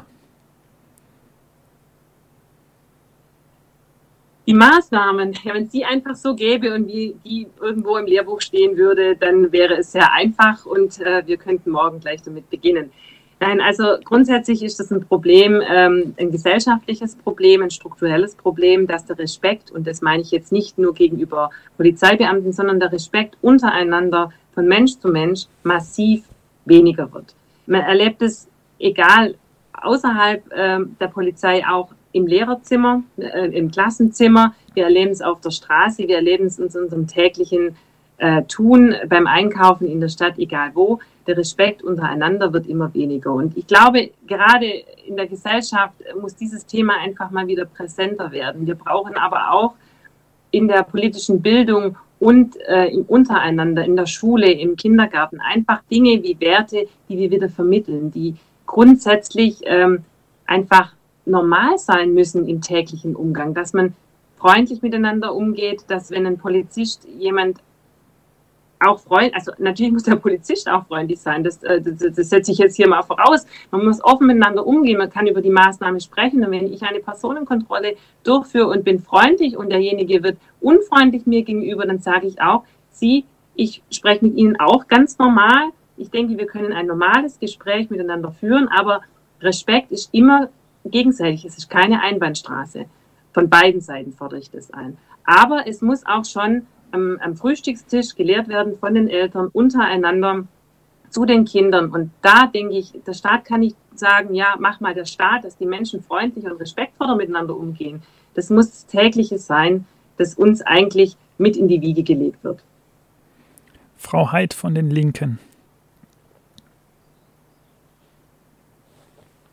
Die Maßnahmen, ja, wenn es die einfach so gäbe und wie die irgendwo im Lehrbuch stehen würde, dann wäre es sehr einfach und wir könnten morgen gleich damit beginnen. Nein, also grundsätzlich ist das ein Problem, ein gesellschaftliches Problem, ein strukturelles Problem, dass der Respekt, und das meine ich jetzt nicht nur gegenüber Polizeibeamten, sondern der Respekt untereinander von Mensch zu Mensch massiv weniger wird. Man erlebt es, egal außerhalb der Polizei, auch im Lehrerzimmer, im Klassenzimmer. Wir erleben es auf der Straße, wir erleben es in unserem täglichen Tun, beim Einkaufen in der Stadt, egal wo. Der Respekt untereinander wird immer weniger. Und ich glaube, gerade in der Gesellschaft muss dieses Thema einfach mal wieder präsenter werden. Wir brauchen aber auch in der politischen Bildung und im Untereinander, in der Schule, im Kindergarten, einfach Dinge wie Werte, die wir wieder vermitteln, die grundsätzlich einfach normal sein müssen im täglichen Umgang, dass man freundlich miteinander umgeht, dass wenn ein Polizist jemand auch freundlich, also natürlich muss der Polizist auch freundlich sein, das setze ich jetzt hier mal voraus. Man muss offen miteinander umgehen, man kann über die Maßnahme sprechen und wenn ich eine Personenkontrolle durchführe und bin freundlich und derjenige wird unfreundlich mir gegenüber, dann sage ich auch, ich spreche mit Ihnen auch ganz normal. Ich denke, wir können ein normales Gespräch miteinander führen, aber Respekt ist immer gegenseitig, es ist keine Einbahnstraße. Von beiden Seiten fordere ich das ein. Aber es muss auch schon am Frühstückstisch gelehrt werden von den Eltern untereinander zu den Kindern. Und da denke ich, der Staat kann nicht sagen, ja, mach mal der Staat, dass die Menschen freundlich und respektvoll miteinander umgehen. Das muss das Tägliche sein, das uns eigentlich mit in die Wiege gelegt wird. Frau Heid von den Linken.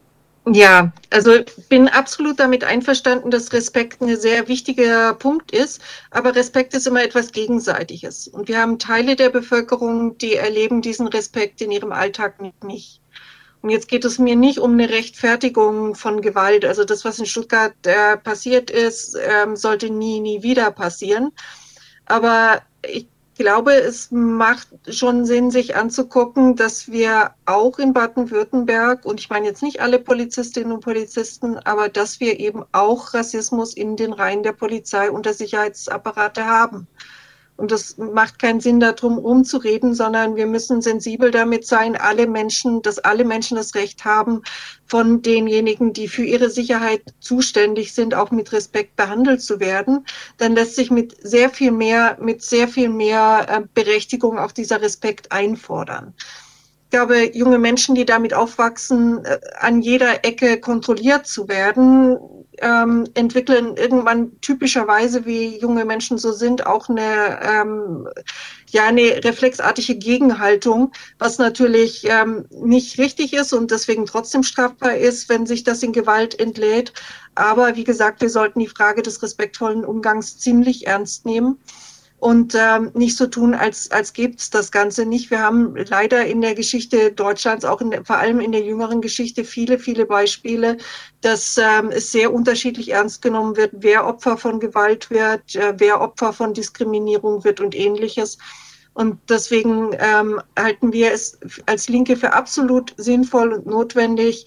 Ja, also bin absolut damit einverstanden, dass Respekt ein sehr wichtiger Punkt ist, aber Respekt ist immer etwas Gegenseitiges. Und wir haben Teile der Bevölkerung, die erleben diesen Respekt in ihrem Alltag nicht. Und jetzt geht es mir nicht um eine Rechtfertigung von Gewalt. Also das, was in Stuttgart passiert ist, sollte nie wieder passieren. Aber ich glaube, es macht schon Sinn, sich anzugucken, dass wir auch in Baden-Württemberg, und ich meine jetzt nicht alle Polizistinnen und Polizisten, aber dass wir eben auch Rassismus in den Reihen der Polizei und der Sicherheitsapparate haben. Und das macht keinen Sinn, darum rumzureden, sondern wir müssen sensibel damit sein, dass alle Menschen das Recht haben, von denjenigen, die für ihre Sicherheit zuständig sind, auch mit Respekt behandelt zu werden. Dann lässt sich mit sehr viel mehr Berechtigung auch dieser Respekt einfordern. Ich glaube, junge Menschen, die damit aufwachsen, an jeder Ecke kontrolliert zu werden, entwickeln irgendwann typischerweise, wie junge Menschen so sind, auch eine reflexartige Gegenhaltung, was natürlich nicht richtig ist und deswegen trotzdem strafbar ist, wenn sich das in Gewalt entlädt. Aber wie gesagt, wir sollten die Frage des respektvollen Umgangs ziemlich ernst nehmen. Und nicht so tun, als gäbe es das Ganze nicht. Wir haben leider in der Geschichte Deutschlands, vor allem in der jüngeren Geschichte, viele Beispiele, dass es sehr unterschiedlich ernst genommen wird, wer Opfer von Gewalt wird, wer Opfer von Diskriminierung wird und Ähnliches. Und deswegen halten wir es als Linke für absolut sinnvoll und notwendig,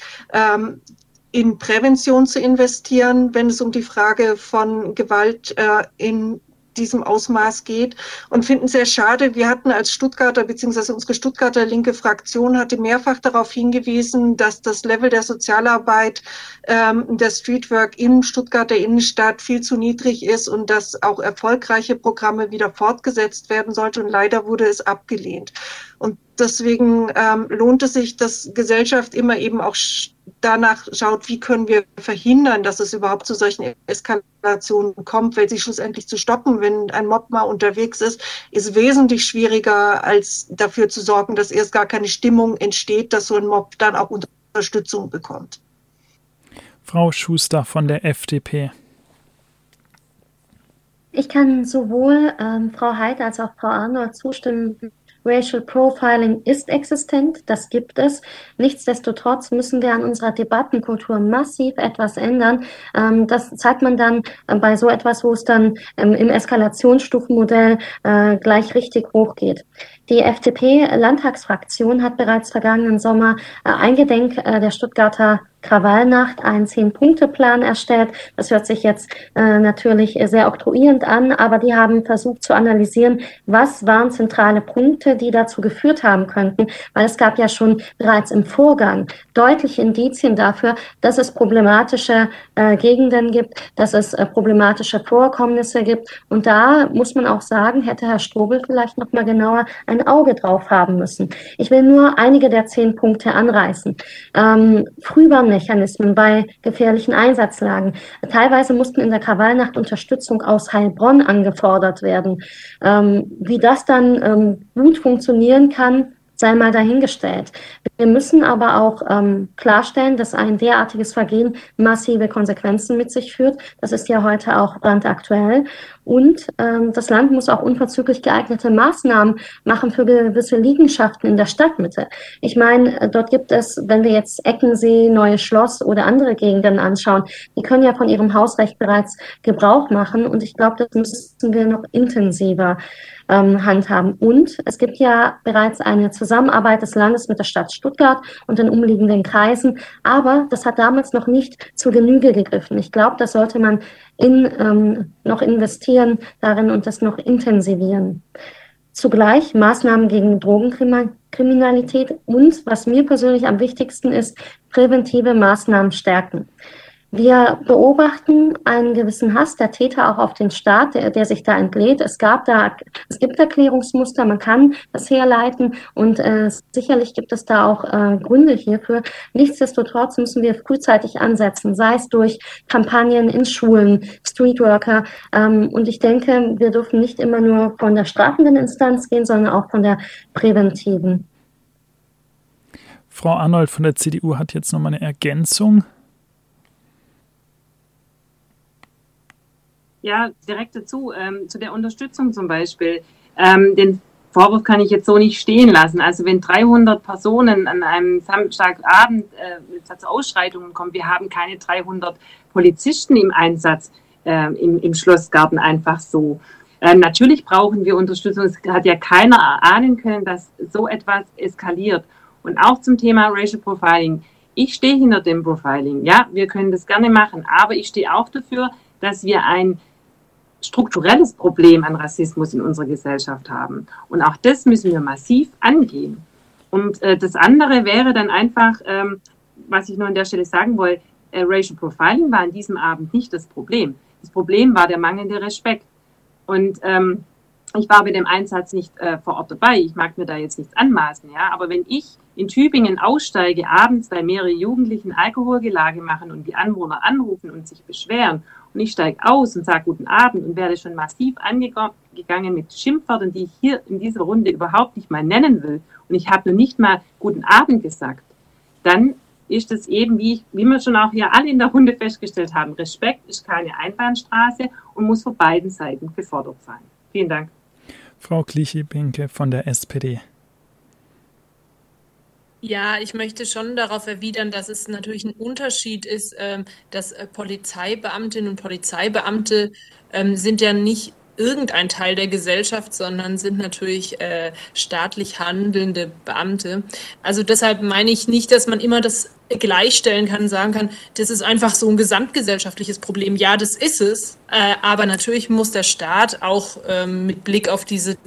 in Prävention zu investieren, wenn es um die Frage von Gewalt in diesem Ausmaß geht und finden es sehr schade. Wir hatten als Stuttgarter bzw. unsere Stuttgarter linke Fraktion hatte mehrfach darauf hingewiesen, dass das Level der Sozialarbeit, der Streetwork in Stuttgarter Innenstadt viel zu niedrig ist und dass auch erfolgreiche Programme wieder fortgesetzt werden sollten. Und leider wurde es abgelehnt. Und deswegen lohnt es sich, dass Gesellschaft immer eben auch danach schaut, wie können wir verhindern, dass es überhaupt zu solchen Eskalationen kommt, weil sie schlussendlich zu stoppen, wenn ein Mob mal unterwegs ist wesentlich schwieriger, als dafür zu sorgen, dass erst gar keine Stimmung entsteht, dass so ein Mob dann auch Unterstützung bekommt. Frau Schuster von der FDP. Ich kann sowohl Frau Heid als auch Frau Arnold zustimmen. Racial Profiling ist existent, das gibt es. Nichtsdestotrotz müssen wir an unserer Debattenkultur massiv etwas ändern. Das zeigt man dann bei so etwas, wo es dann im Eskalationsstufenmodell gleich richtig hochgeht. Die FDP-Landtagsfraktion hat bereits vergangenen Sommer eingedenk der Stuttgarter Krawallnacht einen 10-Punkte-Plan erstellt. Das hört sich jetzt natürlich sehr oktroyierend an, aber die haben versucht zu analysieren, was waren zentrale Punkte, die dazu geführt haben könnten, weil es gab ja schon bereits im Vorgang deutliche Indizien dafür, dass es problematische Gegenden gibt, dass es problematische Vorkommnisse gibt. Und da muss man auch sagen, hätte Herr Strobel vielleicht noch mal genauer ein Auge drauf haben müssen. Ich will nur einige der 10 Punkte anreißen. Frühwarnmechanismen bei gefährlichen Einsatzlagen. Teilweise mussten in der Krawallnacht Unterstützung aus Heilbronn angefordert werden. Wie das dann gut funktionieren kann, sei mal dahingestellt. Wir müssen aber auch klarstellen, dass ein derartiges Vergehen massive Konsequenzen mit sich führt. Das ist ja heute auch brandaktuell. Und das Land muss auch unverzüglich geeignete Maßnahmen machen für gewisse Liegenschaften in der Stadtmitte. Ich meine, dort gibt es, wenn wir jetzt Eckensee, Neues Schloss oder andere Gegenden anschauen, die können ja von ihrem Hausrecht bereits Gebrauch machen. Und ich glaube, das müssen wir noch intensiver handhaben. Und es gibt ja bereits eine Zusammenarbeit des Landes mit der Stadt Stuttgart und den umliegenden Kreisen, aber das hat damals noch nicht zur Genüge gegriffen. Ich glaube, da sollte man noch investieren darin und das noch intensivieren. Zugleich Maßnahmen gegen Drogenkriminalität und, was mir persönlich am wichtigsten ist, präventive Maßnahmen stärken. Wir beobachten einen gewissen Hass der Täter auch auf den Staat, der sich da entlädt. Es gibt Erklärungsmuster, man kann das herleiten und sicherlich gibt es da auch Gründe hierfür. Nichtsdestotrotz müssen wir frühzeitig ansetzen, sei es durch Kampagnen in Schulen, Streetworker. Und ich denke, wir dürfen nicht immer nur von der strafenden Instanz gehen, sondern auch von der präventiven. Frau Arnold von der CDU hat jetzt nochmal eine Ergänzung. Ja, direkt dazu, zu der Unterstützung zum Beispiel. Den Vorwurf kann ich jetzt so nicht stehen lassen. Also wenn 300 Personen an einem Samstagabend zu Ausschreitungen kommen, wir haben keine 300 Polizisten im Einsatz im Schlossgarten einfach so. Natürlich brauchen wir Unterstützung. Es hat ja keiner erahnen können, dass so etwas eskaliert. Und auch zum Thema Racial Profiling. Ich stehe hinter dem Profiling. Ja, wir können das gerne machen. Aber ich stehe auch dafür, dass wir ein strukturelles Problem an Rassismus in unserer Gesellschaft haben. Und auch das müssen wir massiv angehen. Und das andere wäre dann einfach, was ich nur an der Stelle sagen wollte, Racial Profiling war an diesem Abend nicht das Problem. Das Problem war der mangelnde Respekt. Und ich war bei dem Einsatz nicht vor Ort dabei. Ich mag mir da jetzt nichts anmaßen. Ja? Aber wenn ich in Tübingen aussteige, abends, weil mehrere Jugendlichen Alkoholgelage machen und die Anwohner anrufen und sich beschweren, und ich steige aus und sage guten Abend und werde schon massiv angegangen mit Schimpfwörtern, die ich hier in dieser Runde überhaupt nicht mal nennen will, und ich habe nur nicht mal guten Abend gesagt, dann ist es eben, wie wir schon auch hier alle in der Runde festgestellt haben, Respekt ist keine Einbahnstraße und muss von beiden Seiten gefordert sein. Vielen Dank. Frau Clichy-Binke von der SPD. Ja, ich möchte schon darauf erwidern, dass es natürlich ein Unterschied ist, dass Polizeibeamtinnen und Polizeibeamte sind ja nicht irgendein Teil der Gesellschaft, sondern sind natürlich staatlich handelnde Beamte. Also deshalb meine ich nicht, dass man immer das gleichstellen kann und sagen kann, das ist einfach so ein gesamtgesellschaftliches Problem. Ja, das ist es, aber natürlich muss der Staat auch mit Blick auf diese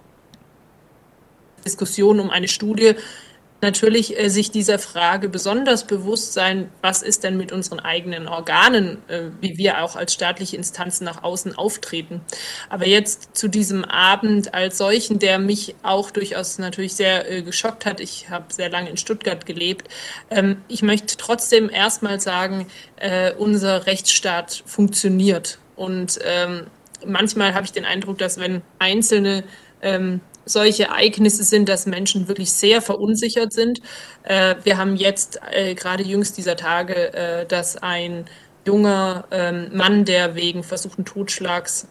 Diskussion um eine Studie natürlich sich dieser Frage besonders bewusst sein, was ist denn mit unseren eigenen Organen, wie wir auch als staatliche Instanzen nach außen auftreten. Aber jetzt zu diesem Abend als solchen, der mich auch durchaus natürlich sehr geschockt hat. Ich habe sehr lange in Stuttgart gelebt. Ich möchte trotzdem erstmal sagen, unser Rechtsstaat funktioniert. Und manchmal habe ich den Eindruck, dass wenn einzelne solche Ereignisse sind, dass Menschen wirklich sehr verunsichert sind. Wir haben jetzt gerade jüngst dieser Tage, dass ein junger Mann, der wegen versuchten Totschlags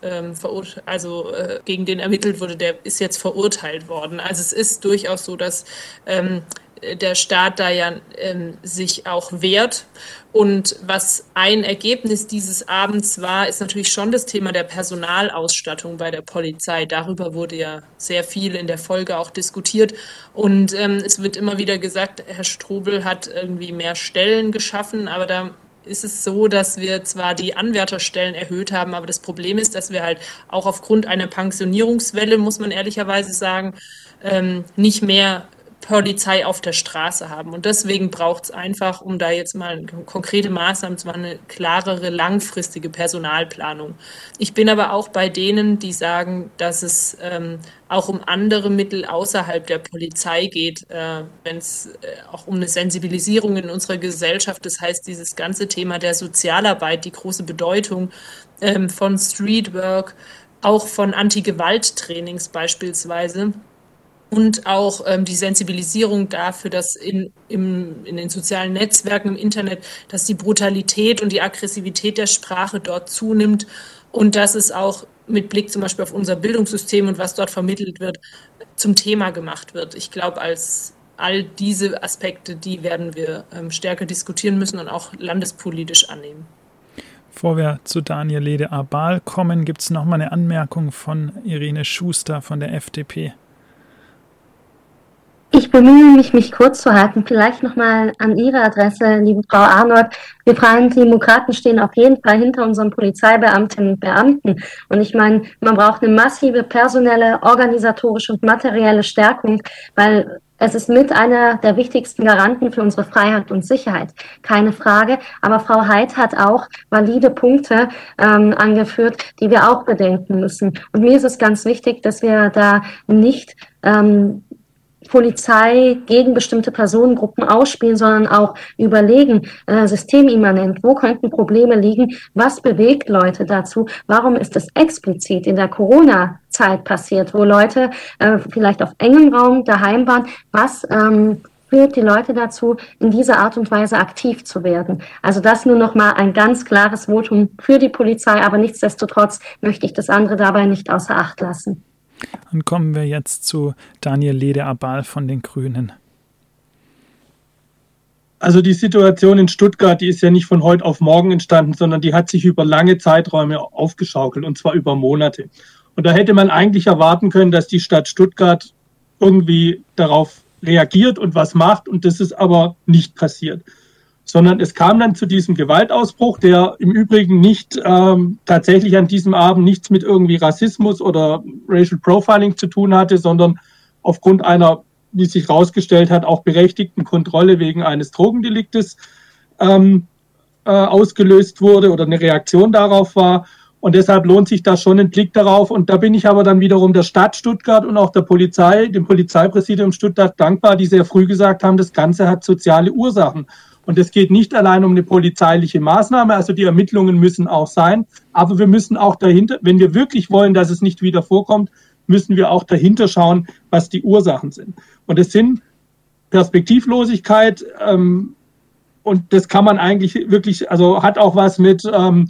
gegen den ermittelt wurde, der ist jetzt verurteilt worden. Also es ist durchaus so, dass der Staat da ja sich auch wehrt. Und was ein Ergebnis dieses Abends war, ist natürlich schon das Thema der Personalausstattung bei der Polizei. Darüber wurde ja sehr viel in der Folge auch diskutiert. Und es wird immer wieder gesagt, Herr Strobel hat irgendwie mehr Stellen geschaffen, aber da ist es so, dass wir zwar die Anwärterstellen erhöht haben, aber das Problem ist, dass wir halt auch aufgrund einer Pensionierungswelle, muss man ehrlicherweise sagen, nicht mehr Polizei auf der Straße haben. Und deswegen braucht es einfach, um da jetzt mal konkrete Maßnahmen zu machen, eine klarere, langfristige Personalplanung. Ich bin aber auch bei denen, die sagen, dass es auch um andere Mittel außerhalb der Polizei geht, wenn es auch um eine Sensibilisierung in unserer Gesellschaft, das heißt dieses ganze Thema der Sozialarbeit, die große Bedeutung von Streetwork, auch von Anti-Gewalt-Trainings beispielsweise, und auch die Sensibilisierung dafür, dass in den sozialen Netzwerken, im Internet, dass die Brutalität und die Aggressivität der Sprache dort zunimmt und dass es auch mit Blick zum Beispiel auf unser Bildungssystem und was dort vermittelt wird, zum Thema gemacht wird. Ich glaube, als all diese Aspekte, die werden wir stärker diskutieren müssen und auch landespolitisch annehmen. Bevor wir zu Daniel Lede-Abal kommen, gibt es noch mal eine Anmerkung von Irene Schuster von der FDP. Ich bemühe mich kurz zu halten. Vielleicht nochmal an Ihre Adresse, liebe Frau Arnold. Wir Freien Demokraten stehen auf jeden Fall hinter unseren Polizeibeamtinnen und Beamten. Und ich meine, man braucht eine massive personelle, organisatorische und materielle Stärkung, weil es ist mit einer der wichtigsten Garanten für unsere Freiheit und Sicherheit. Keine Frage. Aber Frau Heid hat auch valide Punkte angeführt, die wir auch bedenken müssen. Und mir ist es ganz wichtig, dass wir da nicht Polizei gegen bestimmte Personengruppen ausspielen, sondern auch überlegen, systemimmanent, wo könnten Probleme liegen, was bewegt Leute dazu, warum ist es explizit in der Corona-Zeit passiert, wo Leute vielleicht auf engem Raum daheim waren, was führt die Leute dazu, in dieser Art und Weise aktiv zu werden. Also das nur nochmal ein ganz klares Votum für die Polizei, aber nichtsdestotrotz möchte ich das andere dabei nicht außer Acht lassen. Dann kommen wir jetzt zu Daniel Lede-Abal von den Grünen. Also die Situation in Stuttgart, die ist ja nicht von heute auf morgen entstanden, sondern die hat sich über lange Zeiträume aufgeschaukelt, und zwar über Monate. Und da hätte man eigentlich erwarten können, dass die Stadt Stuttgart irgendwie darauf reagiert und was macht, und das ist aber nicht passiert. Sondern es kam dann zu diesem Gewaltausbruch, der im Übrigen nicht tatsächlich an diesem Abend nichts mit irgendwie Rassismus oder Racial Profiling zu tun hatte, sondern aufgrund einer, wie sich herausgestellt hat, auch berechtigten Kontrolle wegen eines Drogendeliktes ausgelöst wurde oder eine Reaktion darauf war. Und deshalb lohnt sich da schon ein Blick darauf. Und da bin ich aber dann wiederum der Stadt Stuttgart und auch der Polizei, dem Polizeipräsidium Stuttgart dankbar, die sehr früh gesagt haben, das Ganze hat soziale Ursachen. Und es geht nicht allein um eine polizeiliche Maßnahme, also die Ermittlungen müssen auch sein, aber wir müssen auch dahinter, wenn wir wirklich wollen, dass es nicht wieder vorkommt, müssen wir auch dahinter schauen, was die Ursachen sind. Und es sind Perspektivlosigkeit, und das kann man eigentlich wirklich, also hat auch was mit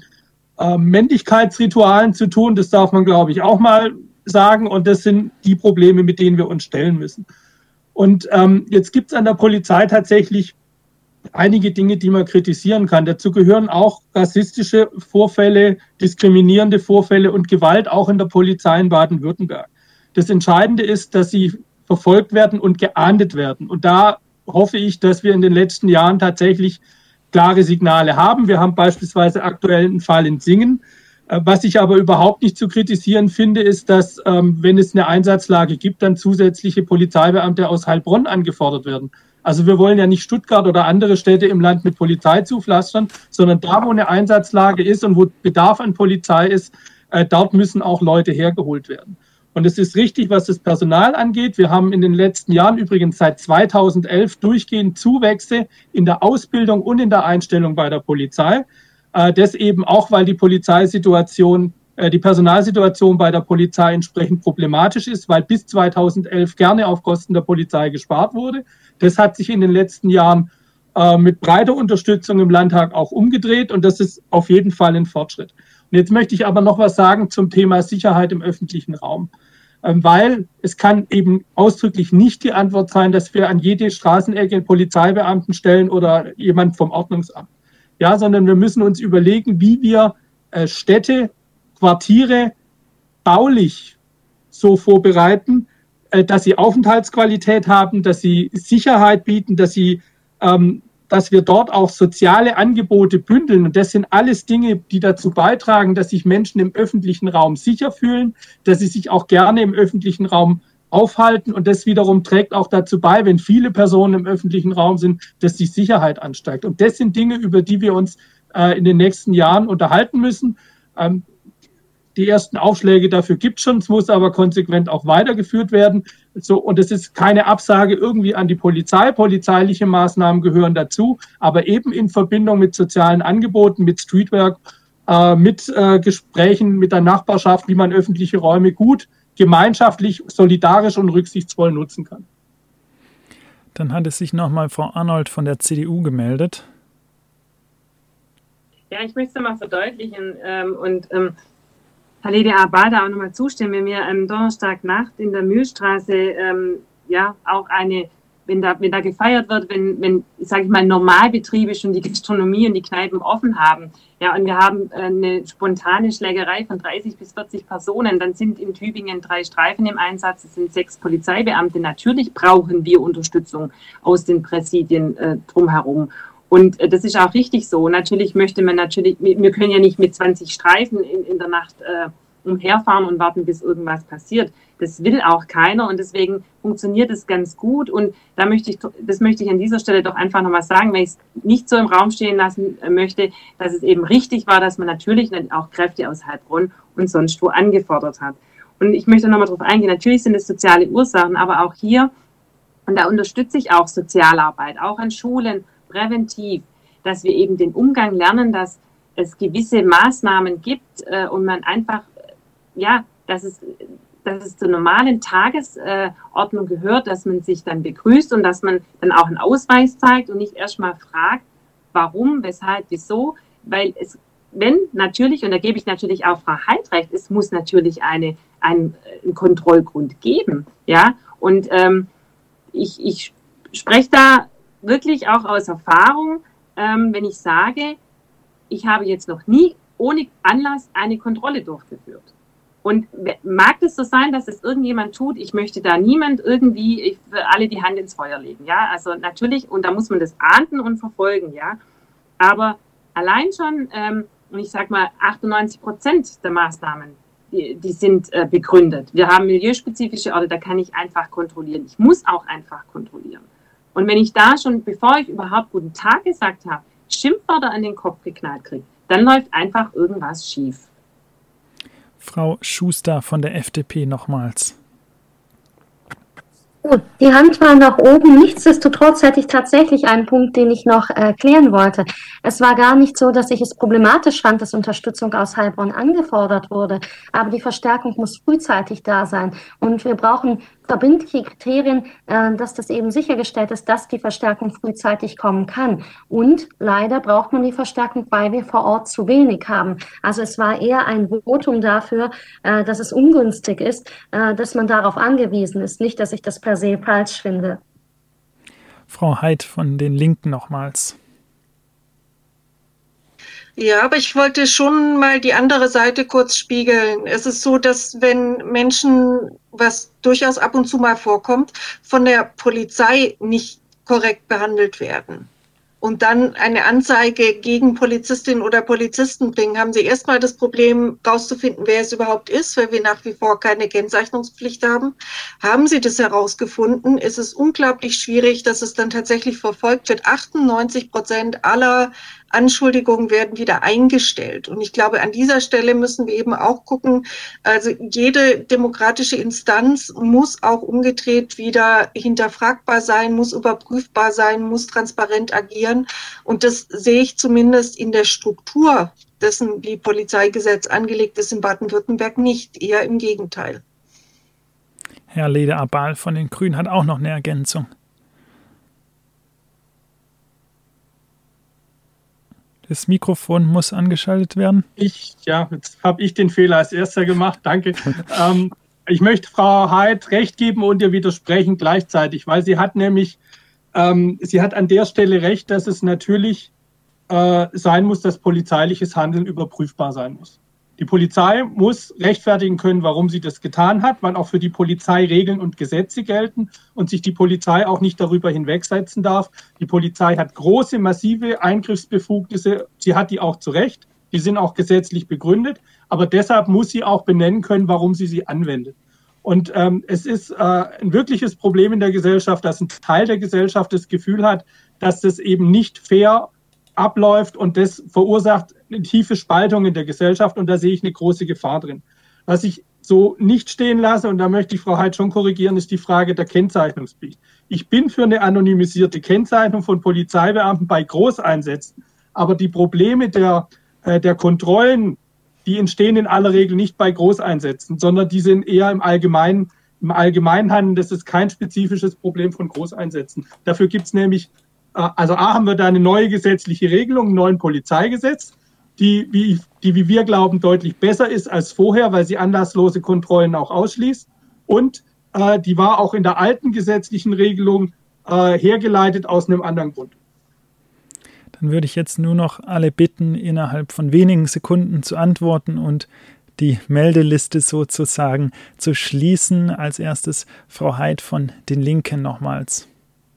Männlichkeitsritualen zu tun, das darf man, glaube ich, auch mal sagen, und das sind die Probleme, mit denen wir uns stellen müssen. Und jetzt gibt es an der Polizei tatsächlich einige Dinge, die man kritisieren kann. Dazu gehören auch rassistische Vorfälle, diskriminierende Vorfälle und Gewalt auch in der Polizei in Baden-Württemberg. Das Entscheidende ist, dass sie verfolgt werden und geahndet werden. Und da hoffe ich, dass wir in den letzten Jahren tatsächlich klare Signale haben. Wir haben beispielsweise aktuell einen Fall in Singen. Was ich aber überhaupt nicht zu kritisieren finde, ist, dass, wenn es eine Einsatzlage gibt, dann zusätzliche Polizeibeamte aus Heilbronn angefordert werden. Also wir wollen ja nicht Stuttgart oder andere Städte im Land mit Polizei zupflastern, sondern da, wo eine Einsatzlage ist und wo Bedarf an Polizei ist, dort müssen auch Leute hergeholt werden. Und es ist richtig, was das Personal angeht. Wir haben in den letzten Jahren, übrigens seit 2011, durchgehend Zuwächse in der Ausbildung und in der Einstellung bei der Polizei. Das eben auch, weil die Polizeisituation, die Personalsituation bei der Polizei entsprechend problematisch ist, weil bis 2011 gerne auf Kosten der Polizei gespart wurde. Das hat sich in den letzten Jahren mit breiter Unterstützung im Landtag auch umgedreht, und das ist auf jeden Fall ein Fortschritt. Und jetzt möchte ich aber noch was sagen zum Thema Sicherheit im öffentlichen Raum, weil es kann eben ausdrücklich nicht die Antwort sein, dass wir an jede Straßenecke einen Polizeibeamten stellen oder jemand vom Ordnungsamt. Ja, sondern wir müssen uns überlegen, wie wir Städte, Quartiere baulich so vorbereiten, dass sie Aufenthaltsqualität haben, dass sie Sicherheit bieten, dass wir dort auch soziale Angebote bündeln. Und das sind alles Dinge, die dazu beitragen, dass sich Menschen im öffentlichen Raum sicher fühlen, dass sie sich auch gerne im öffentlichen Raum aufhalten. Und das wiederum trägt auch dazu bei, wenn viele Personen im öffentlichen Raum sind, dass die Sicherheit ansteigt. Und das sind Dinge, über die wir uns in den nächsten Jahren unterhalten müssen. Die ersten Aufschläge dafür gibt es schon, es muss aber konsequent auch weitergeführt werden. So, und es ist keine Absage irgendwie an die Polizei. Polizeiliche Maßnahmen gehören dazu, aber eben in Verbindung mit sozialen Angeboten, mit Streetwork, mit Gesprächen mit der Nachbarschaft, wie man öffentliche Räume gut, gemeinschaftlich, solidarisch und rücksichtsvoll nutzen kann. Dann hat es sich nochmal Frau Arnold von der CDU gemeldet. Ja, ich möchte es mal verdeutlichen Herr Lede-Abal da auch nochmal zustimmen, wenn wir am Donnerstagnacht in der Mühlstraße auch wenn da gefeiert wird, wenn sage ich mal, Normalbetriebe schon die Gastronomie und die Kneipen offen haben, ja, und wir haben eine spontane Schlägerei von 30 bis 40 Personen, dann sind in Tübingen 3 Streifen im Einsatz, es sind 6 Polizeibeamte. Natürlich brauchen wir Unterstützung aus den Präsidien drumherum. Und das ist auch richtig so. Natürlich wir können ja nicht mit 20 Streifen in der Nacht umherfahren und warten, bis irgendwas passiert. Das will auch keiner, und deswegen funktioniert es ganz gut. Und das möchte ich an dieser Stelle doch einfach nochmal sagen, weil ich es nicht so im Raum stehen lassen möchte, dass es eben richtig war, dass man natürlich auch Kräfte aus Heilbronn und sonst wo angefordert hat. Und ich möchte nochmal darauf eingehen, natürlich sind es soziale Ursachen, aber auch hier, und da unterstütze ich auch Sozialarbeit, auch an Schulen, präventiv, dass wir eben den Umgang lernen, dass es gewisse Maßnahmen gibt und man einfach, dass es zur normalen Tagesordnung gehört, dass man sich dann begrüßt und dass man dann auch einen Ausweis zeigt und nicht erstmal fragt, warum, weshalb, wieso, weil es, wenn natürlich, und da gebe ich natürlich auch Frau Heid recht, es muss natürlich einen Kontrollgrund geben, ja, und ich spreche da wirklich auch aus Erfahrung, wenn ich sage, ich habe jetzt noch nie ohne Anlass eine Kontrolle durchgeführt. Und mag es so sein, dass es irgendjemand tut, ich möchte da niemand irgendwie für alle die Hand ins Feuer legen, ja, also natürlich, und da muss man das ahnden und verfolgen, ja, aber allein schon, und ich sage mal, 98% der Maßnahmen, die sind begründet. Wir haben milieuspezifische Orte, da kann ich einfach kontrollieren. Ich muss auch einfach kontrollieren. Und wenn ich da schon, bevor ich überhaupt guten Tag gesagt habe, Schimpfwörter an den Kopf geknallt kriege, dann läuft einfach irgendwas schief. Frau Schuster von der FDP nochmals. Gut, die Hand war nach oben. Nichtsdestotrotz hätte ich tatsächlich einen Punkt, den ich noch klären wollte. Es war gar nicht so, dass ich es problematisch fand, dass Unterstützung aus Heilbronn angefordert wurde. Aber die Verstärkung muss frühzeitig da sein. Und wir brauchen verbindliche Kriterien, dass das eben sichergestellt ist, dass die Verstärkung frühzeitig kommen kann. Und leider braucht man die Verstärkung, weil wir vor Ort zu wenig haben. Also es war eher ein Votum dafür, dass es ungünstig ist, dass man darauf angewiesen ist. Nicht, dass ich das per se falsch finde. Frau Heid von den Linken nochmals. Ja, aber ich wollte schon mal die andere Seite kurz spiegeln. Es ist so, dass wenn Menschen, was durchaus ab und zu mal vorkommt, von der Polizei nicht korrekt behandelt werden und dann eine Anzeige gegen Polizistin oder Polizisten bringen, haben sie erstmal das Problem, rauszufinden, wer es überhaupt ist, weil wir nach wie vor keine Kennzeichnungspflicht haben. Haben sie das herausgefunden, ist es unglaublich schwierig, dass es dann tatsächlich verfolgt wird. 98% aller Anschuldigungen werden wieder eingestellt. Und ich glaube, an dieser Stelle müssen wir eben auch gucken, also jede demokratische Instanz muss auch umgedreht wieder hinterfragbar sein, muss überprüfbar sein, muss transparent agieren. Und das sehe ich zumindest in der Struktur dessen, wie Polizeigesetz angelegt ist in Baden-Württemberg, nicht, eher im Gegenteil. Herr Leder-Abal von den Grünen hat auch noch eine Ergänzung. Das Mikrofon muss angeschaltet werden. Jetzt habe ich den Fehler als erster gemacht, danke. Ich möchte Frau Heid recht geben und ihr widersprechen gleichzeitig, weil sie hat nämlich, sie hat an der Stelle recht, dass es natürlich sein muss, dass polizeiliches Handeln überprüfbar sein muss. Die Polizei muss rechtfertigen können, warum sie das getan hat, weil auch für die Polizei Regeln und Gesetze gelten und sich die Polizei auch nicht darüber hinwegsetzen darf. Die Polizei hat große, massive Eingriffsbefugnisse. Sie hat die auch zu Recht. Die sind auch gesetzlich begründet. Aber deshalb muss sie auch benennen können, warum sie anwendet. Und es ist ein wirkliches Problem in der Gesellschaft, dass ein Teil der Gesellschaft das Gefühl hat, dass das eben nicht fair abläuft und das verursacht eine tiefe Spaltung in der Gesellschaft und da sehe ich eine große Gefahr drin. Was ich so nicht stehen lasse, und da möchte ich Frau Heid schon korrigieren, ist die Frage der Kennzeichnungspflicht. Ich bin für eine anonymisierte Kennzeichnung von Polizeibeamten bei Großeinsätzen, aber die Probleme der Kontrollen, die entstehen in aller Regel nicht bei Großeinsätzen, sondern die sind eher im Allgemeinhandeln. Das ist kein spezifisches Problem von Großeinsätzen. Dafür gibt es nämlich also haben wir da eine neue gesetzliche Regelung, ein neues Polizeigesetz, die, wie wir glauben, deutlich besser ist als vorher, weil sie anlasslose Kontrollen auch ausschließt. Und die war auch in der alten gesetzlichen Regelung hergeleitet aus einem anderen Grund. Dann würde ich jetzt nur noch alle bitten, innerhalb von wenigen Sekunden zu antworten und die Meldeliste sozusagen zu schließen. Als erstes Frau Heid von den Linken nochmals.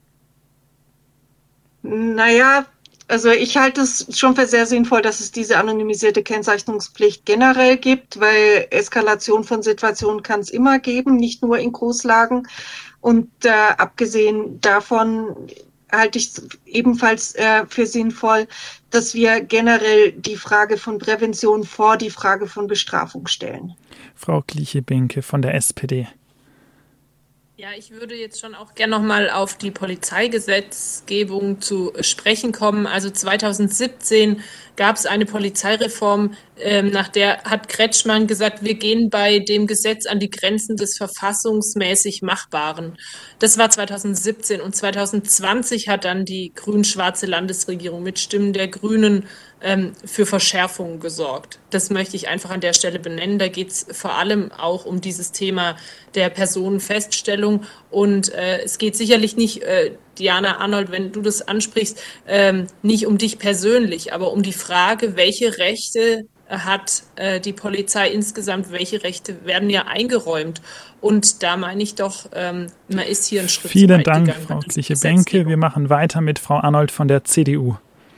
Naja, also ich halte es schon für sehr sinnvoll, dass es diese anonymisierte Kennzeichnungspflicht generell gibt, weil Eskalation von Situationen kann es immer geben, nicht nur in Großlagen. Und abgesehen davon halte ich es ebenfalls für sinnvoll, dass wir generell die Frage von Prävention vor die Frage von Bestrafung stellen. Frau Kliche-Benke von der SPD. Ja, ich würde jetzt schon auch gerne nochmal auf die Polizeigesetzgebung zu sprechen kommen. Also 2017 gab es eine Polizeireform, nach der hat Kretschmann gesagt, wir gehen bei dem Gesetz an die Grenzen des verfassungsmäßig Machbaren. Das war 2017 und 2020 hat dann die grün-schwarze Landesregierung mit Stimmen der Grünen für Verschärfungen gesorgt. Das möchte ich einfach an der Stelle benennen. Da geht es vor allem auch um dieses Thema der Personenfeststellung. Und es geht sicherlich nicht, Diana Arnold, wenn du das ansprichst, nicht um dich persönlich, aber um die Frage, welche Rechte hat die Polizei insgesamt, welche Rechte werden ja eingeräumt. Und da meine ich doch, man ist hier einen Schritt zu Vielen weit Dank, gegangen. Frau Kliche-Benke. Wir machen weiter mit Frau Arnold von der CDU.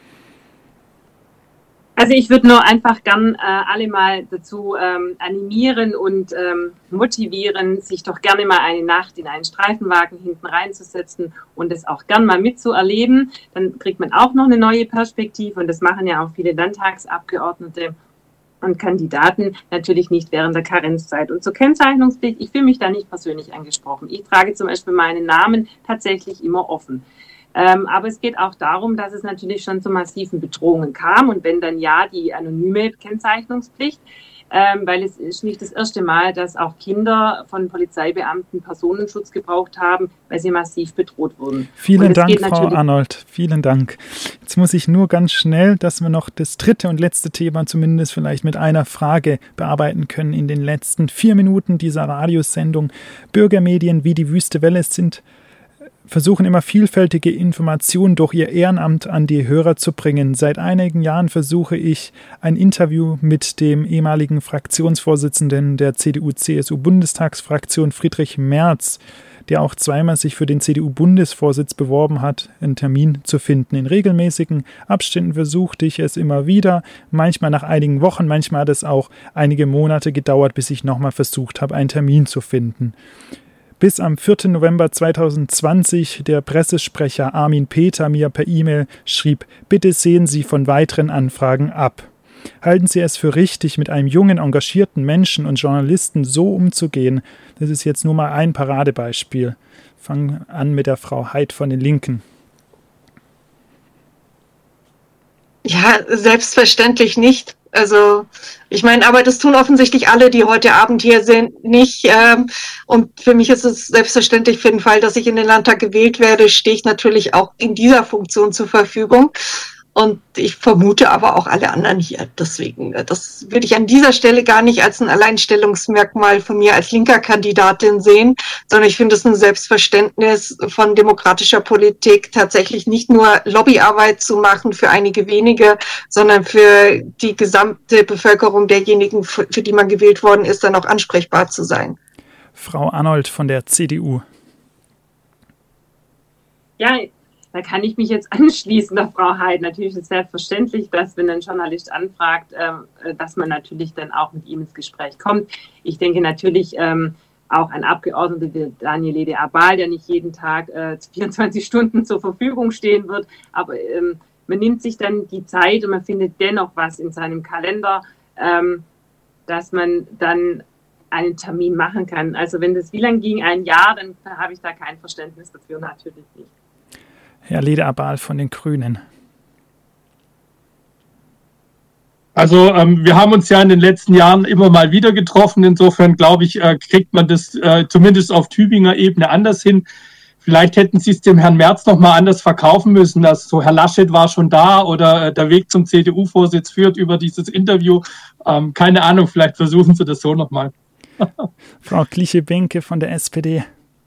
Also ich würde nur einfach gern alle mal dazu animieren und motivieren, sich doch gerne mal eine Nacht in einen Streifenwagen hinten reinzusetzen und das auch gern mal mitzuerleben. Dann kriegt man auch noch eine neue Perspektive und das machen ja auch viele Landtagsabgeordnete und Kandidaten natürlich nicht während der Karenzzeit. Und zur Kennzeichnungspflicht, ich fühle mich da nicht persönlich angesprochen. Ich trage zum Beispiel meinen Namen tatsächlich immer offen. Aber es geht auch darum, dass es natürlich schon zu massiven Bedrohungen kam und wenn dann ja die anonyme Kennzeichnungspflicht, weil es ist nicht das erste Mal, dass auch Kinder von Polizeibeamten Personenschutz gebraucht haben, weil sie massiv bedroht wurden. Vielen Dank, Frau Arnold. Vielen Dank. Jetzt muss ich nur ganz schnell, dass wir noch das dritte und letzte Thema zumindest vielleicht mit einer Frage bearbeiten können in den letzten 4 Minuten dieser Radiosendung. Bürgermedien wie die Wüste Welle versuchen immer vielfältige Informationen durch ihr Ehrenamt an die Hörer zu bringen. Seit einigen Jahren versuche ich ein Interview mit dem ehemaligen Fraktionsvorsitzenden der CDU-CSU-Bundestagsfraktion Friedrich Merz, der auch zweimal sich für den CDU-Bundesvorsitz beworben hat, einen Termin zu finden. In regelmäßigen Abständen versuchte ich es immer wieder, manchmal nach einigen Wochen, manchmal hat es auch einige Monate gedauert, bis ich nochmal versucht habe, einen Termin zu finden. Bis am 4. November 2020 der Pressesprecher Armin Peter mir per E-Mail schrieb, bitte sehen Sie von weiteren Anfragen ab. Halten Sie es für richtig, mit einem jungen, engagierten Menschen und Journalisten so umzugehen? Das ist jetzt nur mal ein Paradebeispiel. Fangen an mit der Frau Heid von den Linken. Ja, selbstverständlich nicht. Also ich meine, aber das tun offensichtlich alle, die heute Abend hier sind, nicht. Und für mich ist es selbstverständlich für den Fall, dass ich in den Landtag gewählt werde, stehe ich natürlich auch in dieser Funktion zur Verfügung. Und ich vermute aber auch alle anderen hier. Deswegen, das würde ich an dieser Stelle gar nicht als ein Alleinstellungsmerkmal von mir als linker Kandidatin sehen, sondern ich finde es ein Selbstverständnis von demokratischer Politik, tatsächlich nicht nur Lobbyarbeit zu machen für einige wenige, sondern für die gesamte Bevölkerung derjenigen, für die man gewählt worden ist, dann auch ansprechbar zu sein. Frau Arnold von der CDU. Ja, da kann ich mich jetzt anschließen, der Frau Heid. Natürlich ist es selbstverständlich, dass wenn ein Journalist anfragt, dass man natürlich dann auch mit ihm ins Gespräch kommt. Ich denke natürlich auch ein Abgeordneter wie Daniel Lede-Abal, der nicht jeden Tag 24 Stunden zur Verfügung stehen wird, aber man nimmt sich dann die Zeit und man findet dennoch was in seinem Kalender, dass man dann einen Termin machen kann. Also wenn das wie lang ging, ein Jahr, dann habe ich da kein Verständnis dafür, natürlich nicht. Herr Lede-Abal von den Grünen. Also wir haben uns ja in den letzten Jahren immer mal wieder getroffen. Insofern, glaube ich, kriegt man das zumindest auf Tübinger Ebene anders hin. Vielleicht hätten Sie es dem Herrn Merz noch mal anders verkaufen müssen. Dass so Herr Laschet war schon da oder der Weg zum CDU-Vorsitz führt über dieses Interview. Keine Ahnung, vielleicht versuchen Sie das so noch mal. Frau Kliche-Benke von der SPD.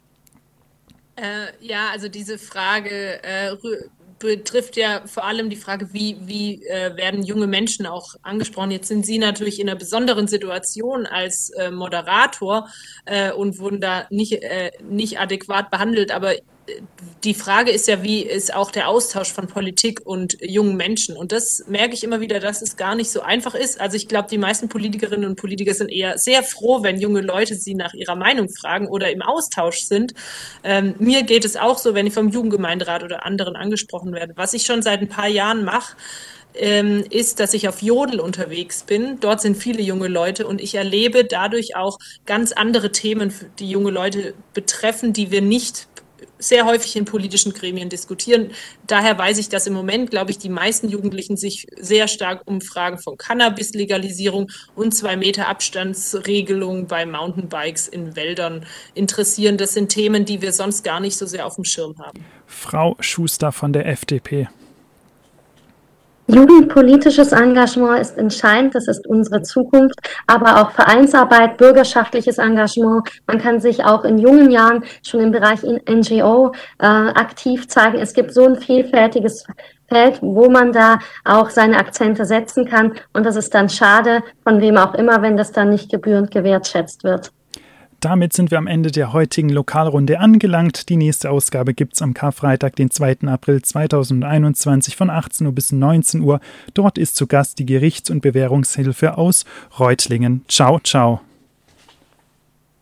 Ja, also diese Frage betrifft ja vor allem die Frage, wie werden junge Menschen auch angesprochen. Jetzt sind Sie natürlich in einer besonderen Situation als Moderator und wurden da nicht adäquat behandelt, aber die Frage ist ja, wie ist auch der Austausch von Politik und jungen Menschen? Und das merke ich immer wieder, dass es gar nicht so einfach ist. Also ich glaube, die meisten Politikerinnen und Politiker sind eher sehr froh, wenn junge Leute sie nach ihrer Meinung fragen oder im Austausch sind. Mir geht es auch so, wenn ich vom Jugendgemeinderat oder anderen angesprochen werde. Was ich schon seit ein paar Jahren mache, ist, dass ich auf Jodel unterwegs bin. Dort sind viele junge Leute und ich erlebe dadurch auch ganz andere Themen, die junge Leute betreffen, die wir nicht sehr häufig in politischen Gremien diskutieren. Daher weiß ich, dass im Moment, glaube ich, die meisten Jugendlichen sich sehr stark um Fragen von Cannabis-Legalisierung und 2 Meter Abstandsregelung bei Mountainbikes in Wäldern interessieren. Das sind Themen, die wir sonst gar nicht so sehr auf dem Schirm haben. Frau Schuster von der FDP. Jugendpolitisches Engagement ist entscheidend, das ist unsere Zukunft, aber auch Vereinsarbeit, bürgerschaftliches Engagement. Man kann sich auch in jungen Jahren schon im Bereich NGO aktiv zeigen. Es gibt so ein vielfältiges Feld, wo man da auch seine Akzente setzen kann. Und das ist dann schade, von wem auch immer, wenn das dann nicht gebührend gewertschätzt wird. Damit sind wir am Ende der heutigen Lokalrunde angelangt. Die nächste Ausgabe gibt es am Karfreitag, den 2. April 2021 von 18 Uhr bis 19 Uhr. Dort ist zu Gast die Gerichts- und Bewährungshilfe aus Reutlingen. Ciao, ciao.